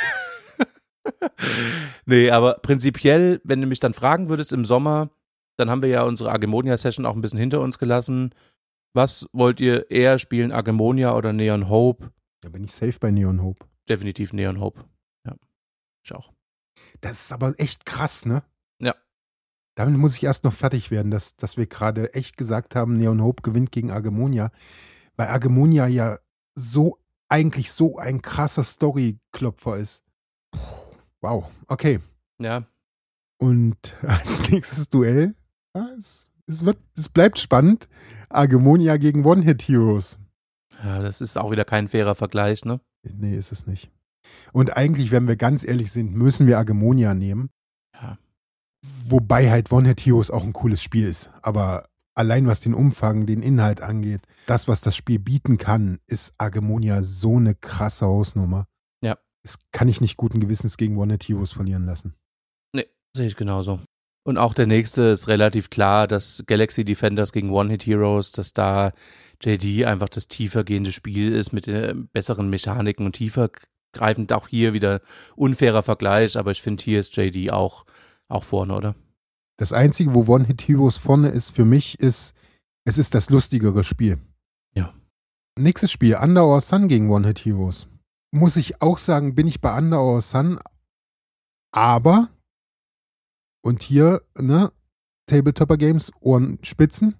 Nee, aber prinzipiell, wenn du mich dann fragen würdest im Sommer, dann haben wir ja unsere Agemonia-Session auch ein bisschen hinter uns gelassen. Was wollt ihr eher spielen, Agemonia oder Neon Hope? Da bin ich safe bei Neon Hope. Definitiv Neon Hope. Ja, ich auch. Das ist aber echt krass, ne? Ja. Damit muss ich erst noch fertig werden, dass, dass wir gerade echt gesagt haben, Neon Hope gewinnt gegen Agemonia. Weil Agemonia ja so, eigentlich so ein krasser Story-Klopfer ist. Wow, okay. Ja. Und als nächstes Duell, ja, es, es, wird, es bleibt spannend, Agemonia gegen One-Hit-Heroes. Ja, das ist auch wieder kein fairer Vergleich, ne? Nee, ist es nicht. Und eigentlich, wenn wir ganz ehrlich sind, müssen wir Agemonia nehmen. Ja. Wobei halt One-Hit-Heroes auch ein cooles Spiel ist. Aber allein was den Umfang, den Inhalt angeht, das, was das Spiel bieten kann, ist Agemonia so eine krasse Hausnummer. Ja. Das kann ich nicht guten Gewissens gegen One-Hit-Heroes verlieren lassen. Nee, sehe ich genauso. Und auch der nächste ist relativ klar, dass Galaxy Defenders gegen One-Hit-Heroes, dass da J D einfach das tiefergehende Spiel ist mit den besseren Mechaniken und tiefergreifend. Auch hier wieder unfairer Vergleich, aber ich finde, hier ist J D auch, auch vorne, oder? Das Einzige, wo One-Hit-Heroes vorne ist für mich, ist, es ist das lustigere Spiel. Ja. Nächstes Spiel, Under Our Sun gegen One-Hit-Heroes. muss ich auch sagen, bin ich bei Under Our Sun, aber, und hier, ne, Tabletopper Games, Ohren spitzen,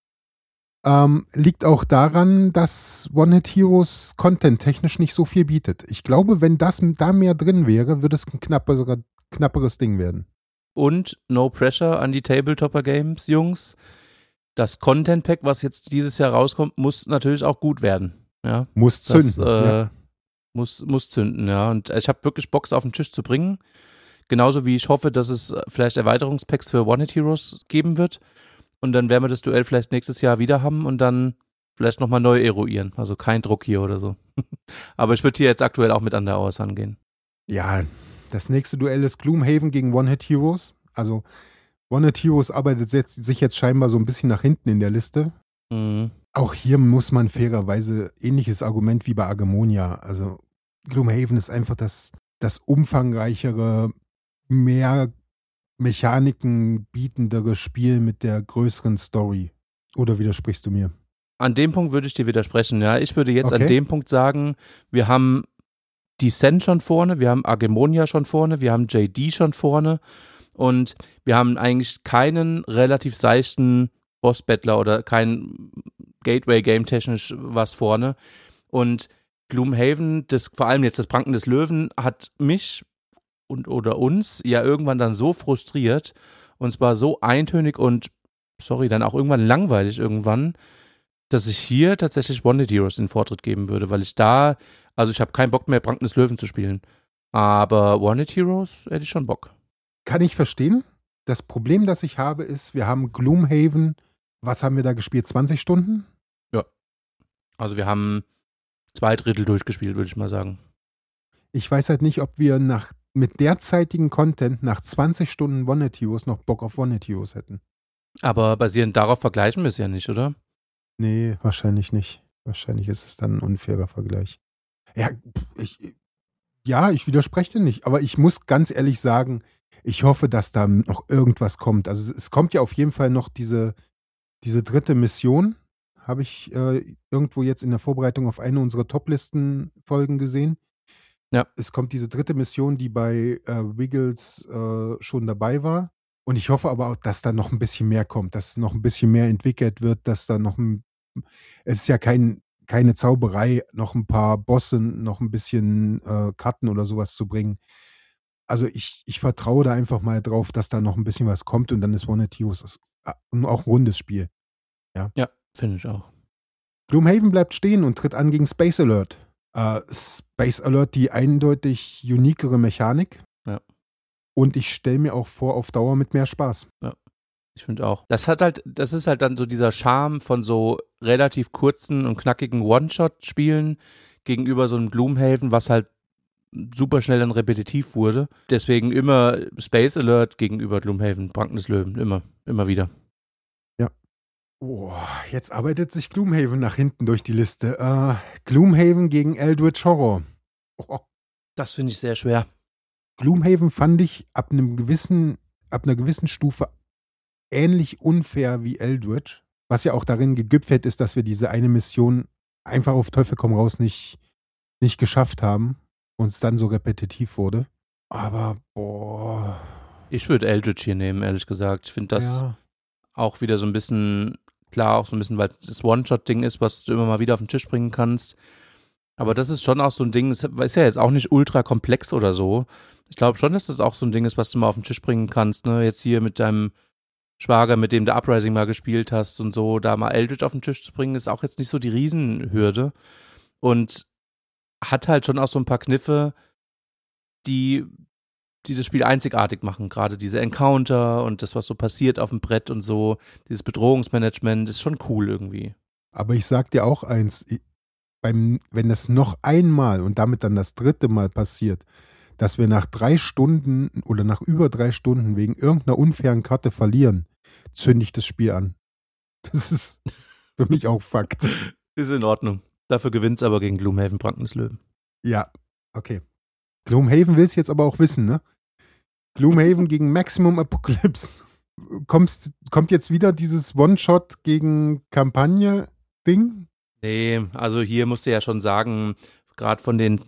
ähm, liegt auch daran, dass One-Hit Heroes content-technisch nicht so viel bietet. Ich glaube, wenn das da mehr drin wäre, würde es ein knapperer, knapperes Ding werden. Und no pressure an die Tabletopper Games, Jungs. Das Content Pack, was jetzt dieses Jahr rauskommt, muss natürlich auch gut werden. Ja? Muss Das, zünden. äh, ja. muss, muss zünden, ja. Und ich habe wirklich Bock, es auf den Tisch zu bringen. Genauso wie ich hoffe, dass es vielleicht Erweiterungspacks für One-Hit Heroes geben wird. Und dann werden wir das Duell vielleicht nächstes Jahr wieder haben und dann vielleicht nochmal neu eruieren. Also kein Druck hier oder so. Aber ich würde hier jetzt aktuell auch mit Under Our Sun gehen. Ja, das nächste Duell ist Gloomhaven gegen One-Hit Heroes. Also One-Hit Heroes arbeitet jetzt, sich jetzt scheinbar so ein bisschen nach hinten in der Liste. Mhm. Auch hier muss man fairerweise ähnliches Argument wie bei Agemonia. Also Gloomhaven ist einfach das, das umfangreichere, mehr Mechaniken bietendere Spiel mit der größeren Story. Oder widersprichst du mir? An dem Punkt würde ich dir widersprechen, ja. Ich würde jetzt Okay. an dem Punkt sagen, wir haben Descent schon vorne, wir haben Agemonia schon vorne, wir haben J D schon vorne und wir haben eigentlich keinen relativ seichten Boss-Battler oder kein Gateway-Game technisch was vorne. Und Gloomhaven, das, vor allem jetzt das Pranken des Löwen, hat mich und oder uns ja irgendwann dann so frustriert und zwar so eintönig und, sorry, dann auch irgendwann langweilig irgendwann, dass ich hier tatsächlich One-Hit Heroes den Vortritt geben würde, weil ich da, also ich habe keinen Bock mehr, Pranken des Löwen zu spielen. Aber One-Hit Heroes hätte ich schon Bock. Kann ich verstehen. Das Problem, das ich habe, ist, wir haben Gloomhaven, was haben wir da gespielt? zwanzig Stunden? Also wir haben zwei Drittel durchgespielt, würde ich mal sagen. Ich weiß halt nicht, ob wir nach, mit derzeitigen Content nach zwanzig Stunden One-Hit Heroes noch Bock auf One-Hit Heroes hätten. Aber basierend darauf vergleichen wir es ja nicht, oder? Nee, wahrscheinlich nicht. Wahrscheinlich ist es dann ein unfairer Vergleich. Ja, ich, ja, ich widerspreche dir nicht, aber ich muss ganz ehrlich sagen, ich hoffe, dass da noch irgendwas kommt. Also es kommt ja auf jeden Fall noch diese, diese dritte Mission, habe ich äh, irgendwo jetzt in der Vorbereitung auf eine unserer Top-Listen-Folgen gesehen. Ja. Es kommt diese dritte Mission, die bei äh, Wiggles äh, schon dabei war. Und ich hoffe aber auch, dass da noch ein bisschen mehr kommt, dass noch ein bisschen mehr entwickelt wird, dass da noch ein, es ist ja kein, keine Zauberei, noch ein paar Bosse, noch ein bisschen äh, Karten oder sowas zu bringen. Also ich, ich vertraue da einfach mal drauf, dass da noch ein bisschen was kommt und dann ist One-Hit Heroes auch ein rundes Spiel. Ja, finde ich auch. Gloomhaven bleibt stehen und tritt an gegen Space Alert. Uh, Space Alert, die eindeutig uniquere Mechanik. Ja. Und ich stelle mir auch vor, auf Dauer mit mehr Spaß. Ja, ich finde auch. Das hat halt, das ist halt dann so dieser Charme von so relativ kurzen und knackigen One-Shot-Spielen gegenüber so einem Gloomhaven, was halt super schnell dann repetitiv wurde. Deswegen immer Space Alert gegenüber Gloomhaven, Pranken des Löwen, immer, immer wieder. Oh, jetzt arbeitet sich Gloomhaven nach hinten durch die Liste. Uh, Gloomhaven gegen Eldritch Horror. Oh. Das finde ich sehr schwer. Gloomhaven fand ich ab einem gewissen, ab einer gewissen Stufe ähnlich unfair wie Eldritch, was ja auch darin gegipfelt ist, dass wir diese eine Mission einfach auf Teufel komm raus nicht, nicht geschafft haben und es dann so repetitiv wurde. Aber boah. Ich würde Eldritch hier nehmen, ehrlich gesagt. Ich finde das ja. auch wieder so ein bisschen, klar, auch so ein bisschen, weil es das One-Shot-Ding ist, was du immer mal wieder auf den Tisch bringen kannst. Aber das ist schon auch so ein Ding, es ist ja jetzt auch nicht ultra komplex oder so. Ich glaube schon, dass das auch so ein Ding ist, was du mal auf den Tisch bringen kannst, ne? Jetzt hier mit deinem Schwager, mit dem du Uprising mal gespielt hast und so, da mal Eldritch auf den Tisch zu bringen, ist auch jetzt nicht so die Riesenhürde. Und hat halt schon auch so ein paar Kniffe, die, die das Spiel einzigartig machen. Gerade diese Encounter und das, was so passiert auf dem Brett und so, dieses Bedrohungsmanagement, ist schon cool irgendwie. Aber ich sag dir auch eins, beim, wenn das noch einmal und damit dann das dritte Mal passiert, dass wir nach drei Stunden oder nach über drei Stunden wegen irgendeiner unfairen Karte verlieren, zünde ich das Spiel an. Das ist für mich auch Fakt. Ist in Ordnung. Dafür gewinnt es aber gegen Gloomhaven, Pranken des Löwen. Ja, okay. Gloomhaven will es jetzt aber auch wissen, ne? Gloomhaven gegen Maximum Apocalypse. Kommst, kommt jetzt wieder dieses One-Shot gegen Kampagne-Ding? Nee, also hier musst du ja schon sagen, gerade von den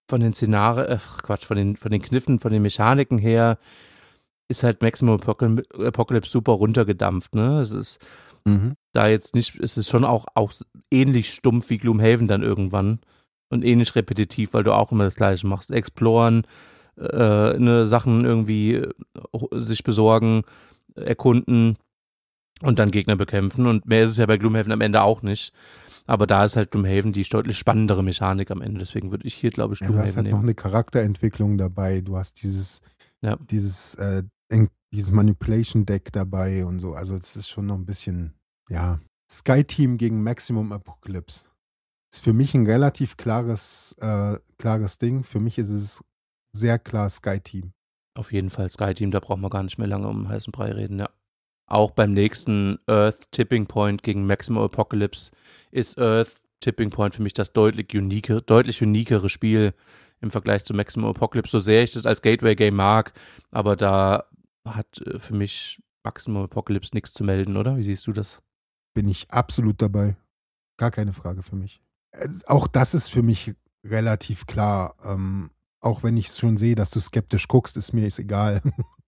von den Szenarien, äh, Quatsch, von den, von den Kniffen, von den Mechaniken her ist halt Maximum Apocalypse super runtergedampft, ne? Es ist mhm. da jetzt nicht, es ist schon auch, auch ähnlich stumpf wie Gloomhaven dann irgendwann und ähnlich repetitiv, weil du auch immer das Gleiche machst. Exploren, äh, ne, Sachen irgendwie äh, sich besorgen, erkunden und dann Gegner bekämpfen und mehr ist es ja bei Gloomhaven am Ende auch nicht. Aber da ist halt Gloomhaven die deutlich spannendere Mechanik am Ende. Deswegen würde ich hier, glaube ich, Gloomhaven nehmen. Ja, du hast halt nehmen. noch eine Charakterentwicklung dabei. Du hast dieses, ja. dieses, äh, dieses Manipulation-Deck dabei und so. Also das ist schon noch ein bisschen, ja. Sky Team gegen Maximum Apocalypse. Ist für mich ein relativ klares, äh, klares Ding. Für mich ist es sehr klar Sky Team. Auf jeden Fall Sky Team. Da brauchen wir gar nicht mehr lange um den heißen Brei reden, ja. Auch beim nächsten Earth Tipping Point gegen Maximum Apocalypse ist Earth Tipping Point für mich das deutlich unique, deutlich unikere Spiel im Vergleich zu Maximum Apocalypse. So sehr ich das als Gateway-Game mag, aber da hat für mich Maximum Apocalypse nichts zu melden, oder? Wie siehst du das? Bin ich absolut dabei. Gar keine Frage für mich. Auch das ist für mich relativ klar. Ähm, auch wenn ich schon sehe, dass du skeptisch guckst, ist mir ist egal.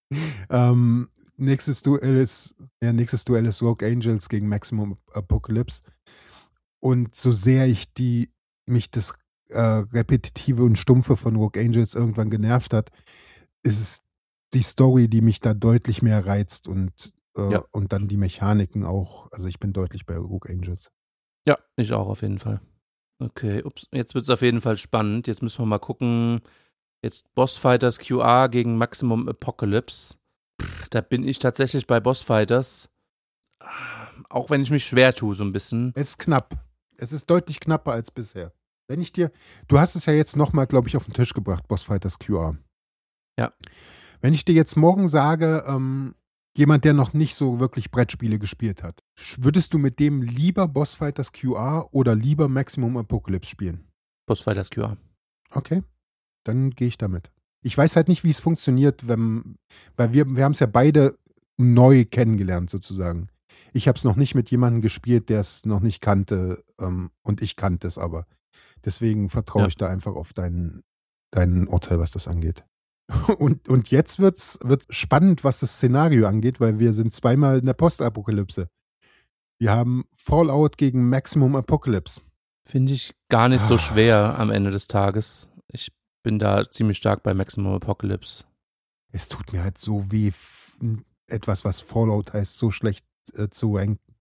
ähm, Nächstes Duell ist, ja, nächstes Duell ist Rogue Angels gegen Maximum Apocalypse. Und so sehr ich die, mich das äh, Repetitive und Stumpfe von Rogue Angels irgendwann genervt hat, ist es die Story, die mich da deutlich mehr reizt und, äh, ja. und dann die Mechaniken auch. Also ich bin deutlich bei Rogue Angels. Ja, ich auch auf jeden Fall. Okay, ups, jetzt wird es auf jeden Fall spannend. Jetzt müssen wir mal gucken. Jetzt Bossfighters Q R gegen Maximum Apocalypse. Da bin ich tatsächlich bei Bossfighters, auch wenn ich mich schwer tue so ein bisschen. Es ist knapp. Es ist deutlich knapper als bisher. Wenn ich dir, du hast es ja jetzt nochmal, glaube ich, auf den Tisch gebracht, Bossfighters Q R. Ja. Wenn ich dir jetzt morgen sage, ähm, jemand, der noch nicht so wirklich Brettspiele gespielt hat, würdest du mit dem lieber Bossfighters Q R oder lieber Maximum Apocalypse spielen? Bossfighters Q R. Okay, dann gehe ich damit. Ich weiß halt nicht, wie es funktioniert, wenn, weil wir, wir haben es ja beide neu kennengelernt sozusagen. Ich habe es noch nicht mit jemandem gespielt, der es noch nicht kannte ähm, und ich kannte es aber. Deswegen vertraue ja. ich da einfach auf dein, dein Urteil, was das angeht. Und, und jetzt wird es spannend, was das Szenario angeht, weil wir sind zweimal in der Postapokalypse. Wir haben Fallout gegen Maximum Apocalypse. Finde ich gar nicht ah. so schwer am Ende des Tages. Ich bin da ziemlich stark bei Maximum Apocalypse. Es tut mir halt so weh, f- etwas, was Fallout heißt, so schlecht äh, zu ranken.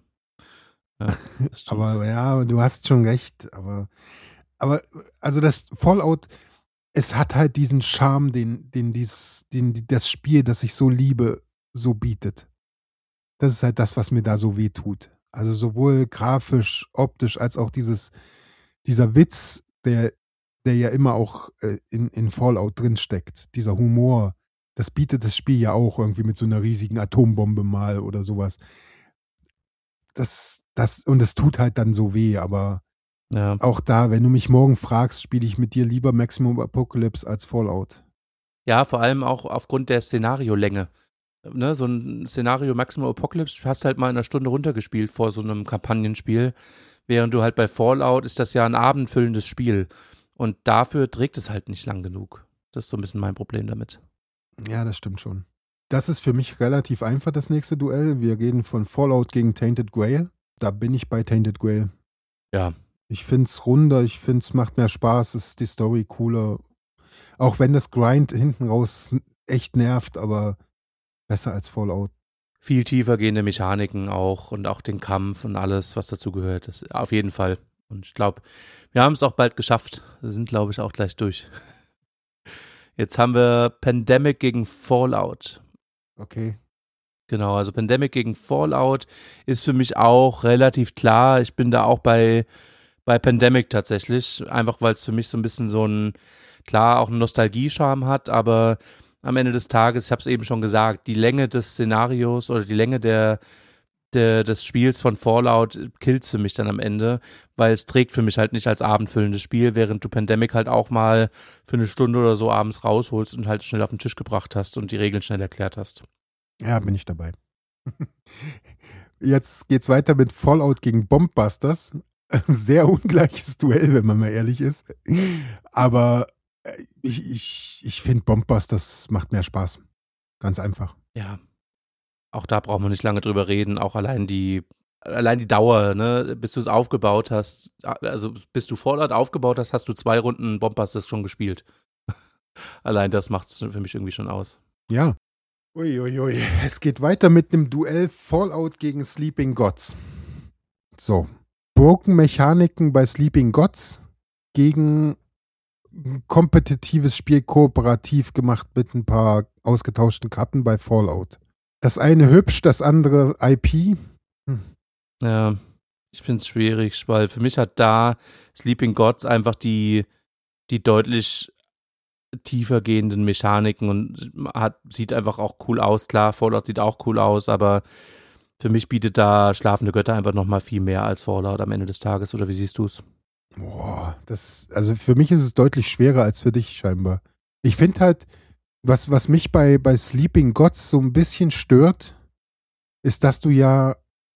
Ja, aber ja, du hast schon recht. Aber, aber also das Fallout, es hat halt diesen Charme, den, den, dies, den das Spiel, das ich so liebe, so bietet. Das ist halt das, was mir da so weh tut. Also sowohl grafisch, optisch, als auch dieses, dieser Witz, der der ja immer auch äh, in, in Fallout drinsteckt. Dieser Humor, das bietet das Spiel ja auch irgendwie mit so einer riesigen Atombombe mal oder sowas. Das, das, und es tut halt dann so weh, aber ja. Auch da, wenn du mich morgen fragst, spiele ich mit dir lieber Maximum Apocalypse als Fallout. Ja, vor allem auch aufgrund der Szenariolänge. Ne, so ein Szenario Maximum Apocalypse hast halt mal in einer Stunde runtergespielt vor so einem Kampagnenspiel, während du halt bei Fallout ist das ja ein abendfüllendes Spiel. Und dafür trägt es halt nicht lang genug. Das ist so ein bisschen mein Problem damit. Ja, das stimmt schon. Das ist für mich relativ einfach, das nächste Duell. Wir reden von Fallout gegen Tainted Grail. Da bin ich bei Tainted Grail. Ja. Ich finde es runder, ich finde es macht mehr Spaß, ist die Story cooler. Auch wenn das Grind hinten raus echt nervt, aber besser als Fallout. Viel tiefer gehende Mechaniken auch und auch den Kampf und alles, was dazu gehört. Das auf jeden Fall. Und ich glaube, wir haben es auch bald geschafft. Wir sind, glaube ich, auch gleich durch. Jetzt haben wir Pandemic gegen Fallout. Okay. Genau, also Pandemic gegen Fallout ist für mich auch relativ klar. Ich bin da auch bei, bei Pandemic tatsächlich. Einfach, weil es für mich so ein bisschen so ein, klar, auch einen Nostalgie-Charme hat, aber am Ende des Tages, ich habe es eben schon gesagt, die Länge des Szenarios oder die Länge der De, des Spiels von Fallout killt für mich dann am Ende, weil es trägt für mich halt nicht als abendfüllendes Spiel, während du Pandemic halt auch mal für eine Stunde oder so abends rausholst und halt schnell auf den Tisch gebracht hast und die Regeln schnell erklärt hast. Ja, bin ich dabei. Jetzt geht's weiter mit Fallout gegen Bombbusters. ein sehr ungleiches Duell, wenn man mal ehrlich ist. Aber ich, ich, ich finde Bombbusters macht mehr Spaß. Ganz einfach. Ja, auch da brauchen wir nicht lange drüber reden. Auch allein die, allein die Dauer, ne, bis du es aufgebaut hast, also bis du Fallout aufgebaut hast, hast du zwei Runden Bombbusters schon gespielt. Allein das macht es für mich irgendwie schon aus. Ja. Uiuiui. Ui, ui. Es geht weiter mit einem Duell Fallout gegen Sleeping Gods. So. Broken-Mechaniken bei Sleeping Gods gegen ein kompetitives Spiel kooperativ gemacht mit ein paar ausgetauschten Karten bei Fallout. Das eine hübsch, das andere I P. Hm. Ja, ich finde es schwierig, weil für mich hat da Sleeping Gods einfach die, die deutlich tiefer gehenden Mechaniken und hat, sieht einfach auch cool aus. Klar, Fallout sieht auch cool aus, aber für mich bietet da Schlafende Götter einfach nochmal viel mehr als Fallout am Ende des Tages. Oder wie siehst du es? Boah, das ist, also für mich ist es deutlich schwerer als für dich scheinbar. Ich finde halt, was, was mich bei, bei Sleeping Gods so ein bisschen stört, ist, dass du ja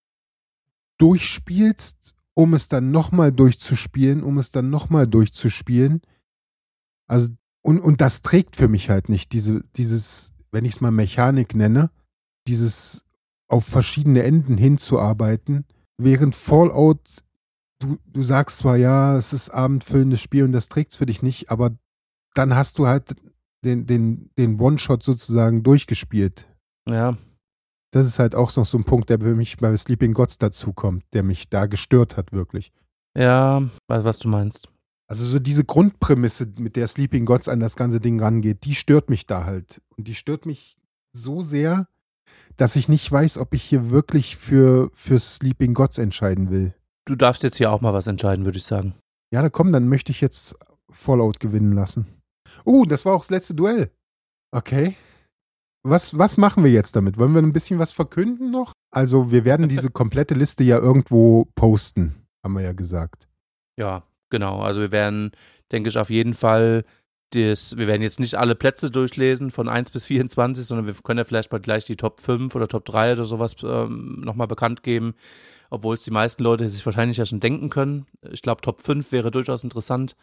durchspielst, um es dann nochmal durchzuspielen, um es dann nochmal durchzuspielen. Also, und, und das trägt für mich halt nicht, diese, dieses, wenn ich es mal Mechanik nenne, dieses auf verschiedene Enden hinzuarbeiten, während Fallout Du, du sagst zwar, ja, es ist abendfüllendes Spiel und das trägt's für dich nicht, aber dann hast du halt den, den, den One-Shot sozusagen durchgespielt. Ja. Das ist halt auch noch so ein Punkt, der für mich bei Sleeping Gods dazukommt, der mich da gestört hat, wirklich. Ja, weiß, was du meinst. Also so diese Grundprämisse, mit der Sleeping Gods an das ganze Ding rangeht, die stört mich da halt. Und die stört mich so sehr, dass ich nicht weiß, ob ich hier wirklich für, für Sleeping Gods entscheiden will. Du darfst jetzt hier auch mal was entscheiden, würde ich sagen. Ja, na komm, dann möchte ich jetzt Fallout gewinnen lassen. Uh, das war auch das letzte Duell. Okay. Was, was machen wir jetzt damit? Wollen wir ein bisschen was verkünden noch? Also, wir werden diese komplette Liste ja irgendwo posten, haben wir ja gesagt. Ja, genau. Also wir werden, denke ich, auf jeden Fall das, wir werden jetzt nicht alle Plätze durchlesen von eins bis vierundzwanzig, sondern wir können ja vielleicht mal gleich die Top fünf oder Top drei oder sowas ähm, nochmal bekannt geben. Obwohl es die meisten Leute sich wahrscheinlich ja schon denken können. Ich glaube, Top fünf wäre durchaus interessant.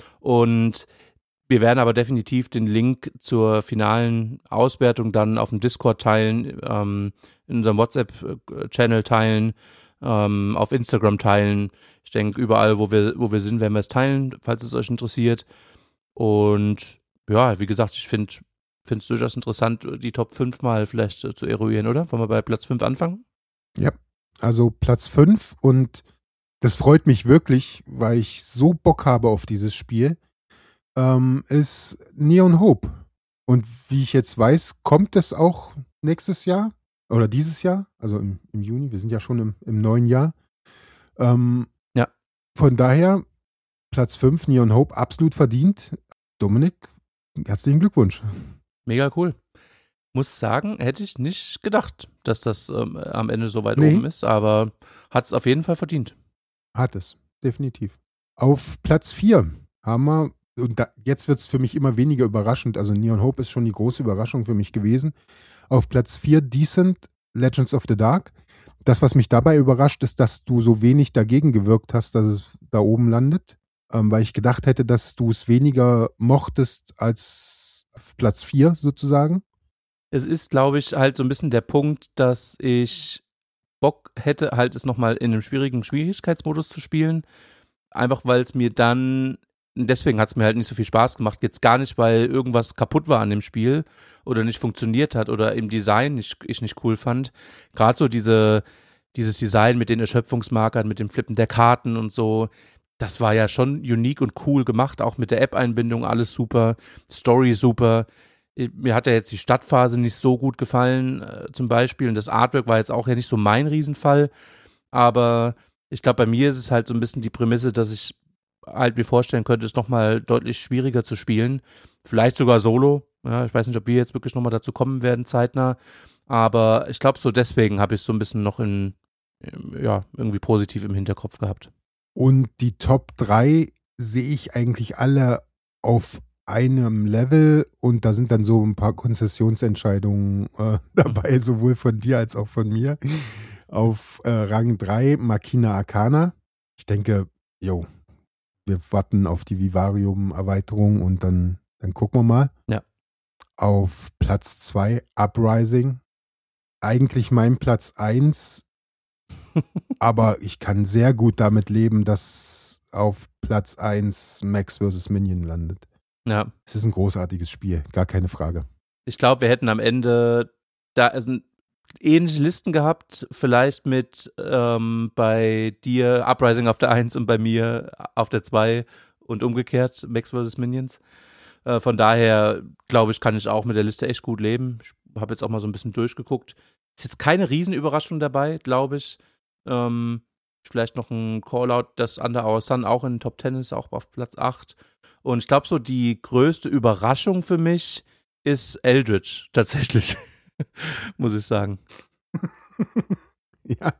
Und wir werden aber definitiv den Link zur finalen Auswertung dann auf dem Discord teilen, ähm, in unserem WhatsApp-Channel teilen, ähm, auf Instagram teilen. Ich denke, überall, wo wir, wo wir sind, werden wir es teilen, falls es euch interessiert. Und ja, wie gesagt, ich finde es durchaus interessant, die Top fünf mal vielleicht äh, zu eruieren, oder? Wollen wir bei Platz fünf anfangen? Ja. Also Platz fünf und das freut mich wirklich, weil ich so Bock habe auf dieses Spiel, ähm, ist Neon Hope. Und wie ich jetzt weiß, kommt es auch nächstes Jahr oder dieses Jahr, also im, im Juni, wir sind ja schon im, im neuen Jahr. Ähm, ja. Von daher, Platz fünf, Neon Hope, absolut verdient. Dominik, herzlichen Glückwunsch. Mega cool. Muss sagen, hätte ich nicht gedacht, dass das ähm, am Ende so weit nee. oben ist, aber hat es auf jeden Fall verdient. Hat es, definitiv. Auf Platz vier haben wir, und da, jetzt wird es für mich immer weniger überraschend, also Neon Hope ist schon die große Überraschung für mich gewesen. Auf Platz vier Decent, Legends of the Dark. Das, was mich dabei überrascht, ist, dass du so wenig dagegen gewirkt hast, dass es da oben landet, ähm, weil ich gedacht hätte, dass du es weniger mochtest als auf Platz vier sozusagen. Es ist, glaube ich, halt so ein bisschen der Punkt, dass ich Bock hätte, halt es nochmal in einem schwierigen Schwierigkeitsmodus zu spielen. Einfach, weil es mir dann, deswegen hat es mir halt nicht so viel Spaß gemacht. Jetzt gar nicht, weil irgendwas kaputt war an dem Spiel oder nicht funktioniert hat oder im Design nicht, ich nicht cool fand. Gerade so diese, dieses Design mit den Erschöpfungsmarkern, mit dem Flippen der Karten und so, das war ja schon unique und cool gemacht, auch mit der App-Einbindung, alles super, Story super. Mir hat ja jetzt die Stadtphase nicht so gut gefallen, äh, zum Beispiel. Und das Artwork war jetzt auch ja nicht so mein Riesenfall. Aber ich glaube, bei mir ist es halt so ein bisschen die Prämisse, dass ich halt mir vorstellen könnte, es nochmal deutlich schwieriger zu spielen. Vielleicht sogar solo. Ja, ich weiß nicht, ob wir jetzt wirklich nochmal dazu kommen werden, zeitnah. Aber ich glaube, so deswegen habe ich es so ein bisschen noch in, ja, irgendwie positiv im Hinterkopf gehabt. Und die Top drei sehe ich eigentlich alle auf einem Level und da sind dann so ein paar Konzessionsentscheidungen äh, dabei, sowohl von dir als auch von mir. Auf äh, Rang drei Machina Arcana. ich denke, jo, wir warten auf die Vivarium-Erweiterung und dann, dann gucken wir mal. Ja. Auf Platz zwei Uprising. Eigentlich mein Platz eins, aber ich kann sehr gut damit leben, dass auf Platz eins Max versus. Minion landet. Ja. Es ist ein großartiges Spiel, gar keine Frage. Ich glaube, wir hätten am Ende da also ähnliche Listen gehabt, vielleicht mit ähm, bei dir Uprising auf der eins und bei mir auf der zwei und umgekehrt Max versus. Minions. Äh, von daher, glaube ich, kann ich auch mit der Liste echt gut leben. Ich habe jetzt auch mal so ein bisschen durchgeguckt. Ist jetzt keine Riesenüberraschung dabei, glaube ich. Ähm, vielleicht noch ein Callout, dass Under Our Sun auch in den Top Ten ist, auch auf Platz acht. Und ich glaube, so die größte Überraschung für mich ist Eldritch, tatsächlich. Muss ich sagen. Ja.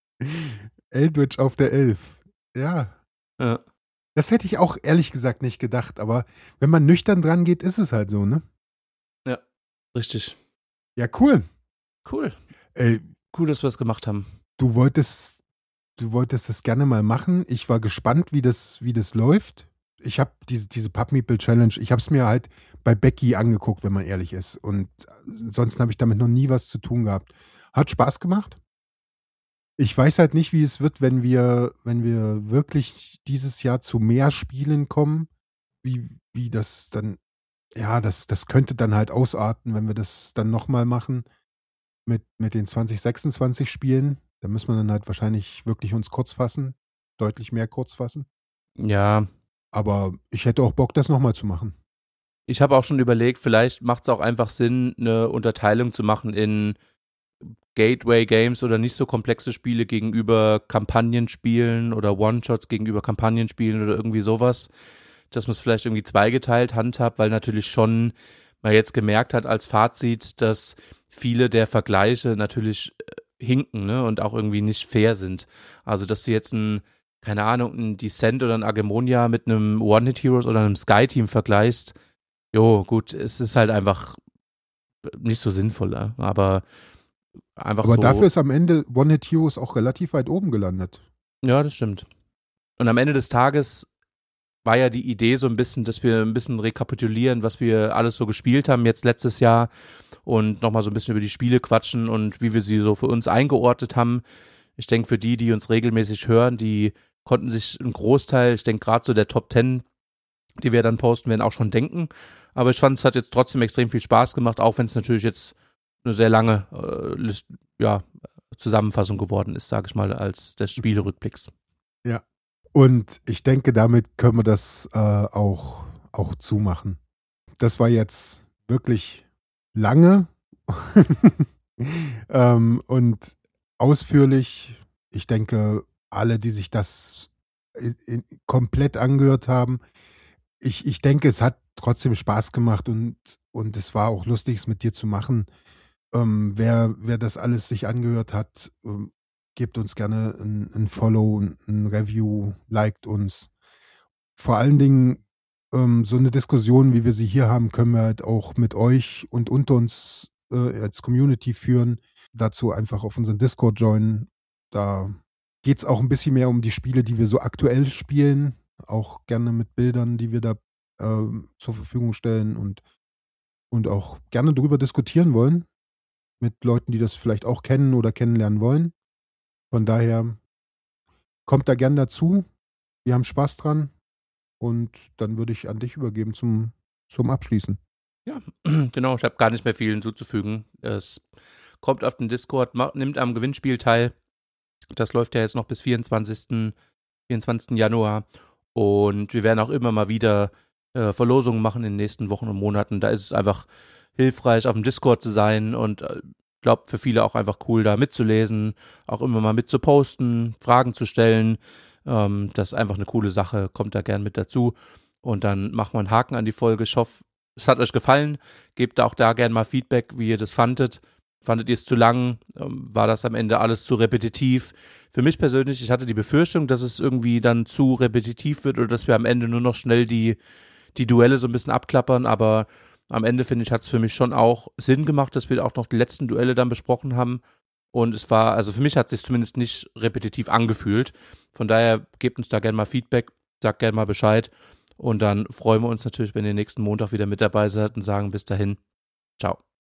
Eldritch auf der elf. Ja. Ja. Das hätte ich auch ehrlich gesagt nicht gedacht, aber wenn man nüchtern dran geht, ist es halt so, ne? Ja, richtig. Ja, cool. Cool. Äh, cool, dass wir es gemacht haben. Du wolltest, du wolltest das gerne mal machen. Ich war gespannt, wie das, wie das läuft. Ich habe diese, diese Pub Meeple Challenge, ich habe es mir halt bei Becky angeguckt, wenn man ehrlich ist. Und ansonsten habe ich damit noch nie was zu tun gehabt. Hat Spaß gemacht. Ich weiß halt nicht, wie es wird, wenn wir, wenn wir wirklich dieses Jahr zu mehr Spielen kommen. Wie, wie das dann, ja, das, das könnte dann halt ausarten, wenn wir das dann nochmal machen mit, mit den zwanzig sechsundzwanzig Spielen. Da müssen wir dann halt wahrscheinlich wirklich uns kurz fassen. Deutlich mehr kurz fassen. Ja. Aber ich hätte auch Bock, das nochmal zu machen. Ich habe auch schon überlegt, vielleicht macht es auch einfach Sinn, eine Unterteilung zu machen in Gateway-Games oder nicht so komplexe Spiele gegenüber Kampagnenspielen oder One-Shots gegenüber Kampagnenspielen oder irgendwie sowas, dass man es vielleicht irgendwie zweigeteilt handhabt, weil natürlich schon man jetzt gemerkt hat als Fazit, dass viele der Vergleiche natürlich hinken, ne, und auch irgendwie nicht fair sind. Also, dass du jetzt ein, keine Ahnung, ein Descent oder ein Agemonia mit einem One-Hit-Heroes oder einem Sky-Team vergleichst, jo, gut, es ist halt einfach nicht so sinnvoll, aber einfach Aber so. dafür ist am Ende One-Hit Heroes auch relativ weit oben gelandet. Ja, das stimmt. Und am Ende des Tages war ja die Idee so ein bisschen, dass wir ein bisschen rekapitulieren, was wir alles so gespielt haben jetzt letztes Jahr und nochmal so ein bisschen über die Spiele quatschen und wie wir sie so für uns eingeordnet haben. Ich denke, für die, die uns regelmäßig hören, die konnten sich einen Großteil, ich denke gerade so der Top Ten, die wir dann posten werden, auch schon denken. Aber ich fand, es hat jetzt trotzdem extrem viel Spaß gemacht, auch wenn es natürlich jetzt eine sehr lange äh, List, ja, Zusammenfassung geworden ist, sage ich mal, als des Spielerückblicks. Ja. Und ich denke, damit können wir das äh, auch, auch zumachen. Das war jetzt wirklich lange ähm, und ausführlich. Ich denke, alle, die sich das in, in, komplett angehört haben, ich, ich denke, es hat trotzdem Spaß gemacht und, und es war auch lustig, es mit dir zu machen. Ähm, wer, wer das alles sich angehört hat, ähm, gebt uns gerne ein, ein Follow, ein Review, liked uns. Vor allen Dingen ähm, so eine Diskussion, wie wir sie hier haben, können wir halt auch mit euch und unter uns äh, als Community führen. Dazu einfach auf unseren Discord joinen. Da geht es auch ein bisschen mehr um die Spiele, die wir so aktuell spielen. Auch gerne mit Bildern, die wir da äh, zur Verfügung stellen und, und auch gerne darüber diskutieren wollen. Mit Leuten, die das vielleicht auch kennen oder kennenlernen wollen. Von daher kommt da gern dazu. Wir haben Spaß dran. Und dann würde ich an dich übergeben zum, zum Abschließen. Ja, genau. Ich habe gar nicht mehr viel hinzuzufügen. Es kommt auf den Discord, macht, nimmt am Gewinnspiel teil. Das läuft ja jetzt noch bis vierundzwanzigsten Januar. Und wir werden auch immer mal wieder äh, Verlosungen machen in den nächsten Wochen und Monaten. Da ist es einfach hilfreich, auf dem Discord zu sein und ich äh, glaube, für viele auch einfach cool, da mitzulesen, auch immer mal mitzuposten, Fragen zu stellen. Ähm, das ist einfach eine coole Sache, kommt da gern mit dazu. Und dann machen wir einen Haken an die Folge. Ich hoffe, es hat euch gefallen. Gebt auch da gern mal Feedback, wie ihr das fandet. Fandet ihr es zu lang? Ähm, war das am Ende alles zu repetitiv? Für mich persönlich, ich hatte die Befürchtung, dass es irgendwie dann zu repetitiv wird oder dass wir am Ende nur noch schnell die, die Duelle so ein bisschen abklappern, aber am Ende, finde ich, hat es für mich schon auch Sinn gemacht, dass wir auch noch die letzten Duelle dann besprochen haben Und es war, also für mich hat es sich zumindest nicht repetitiv angefühlt. Von daher gebt uns da gerne mal Feedback, sagt gerne mal Bescheid. Und dann freuen wir uns natürlich, wenn ihr nächsten Montag wieder mit dabei seid und sagen bis dahin, ciao.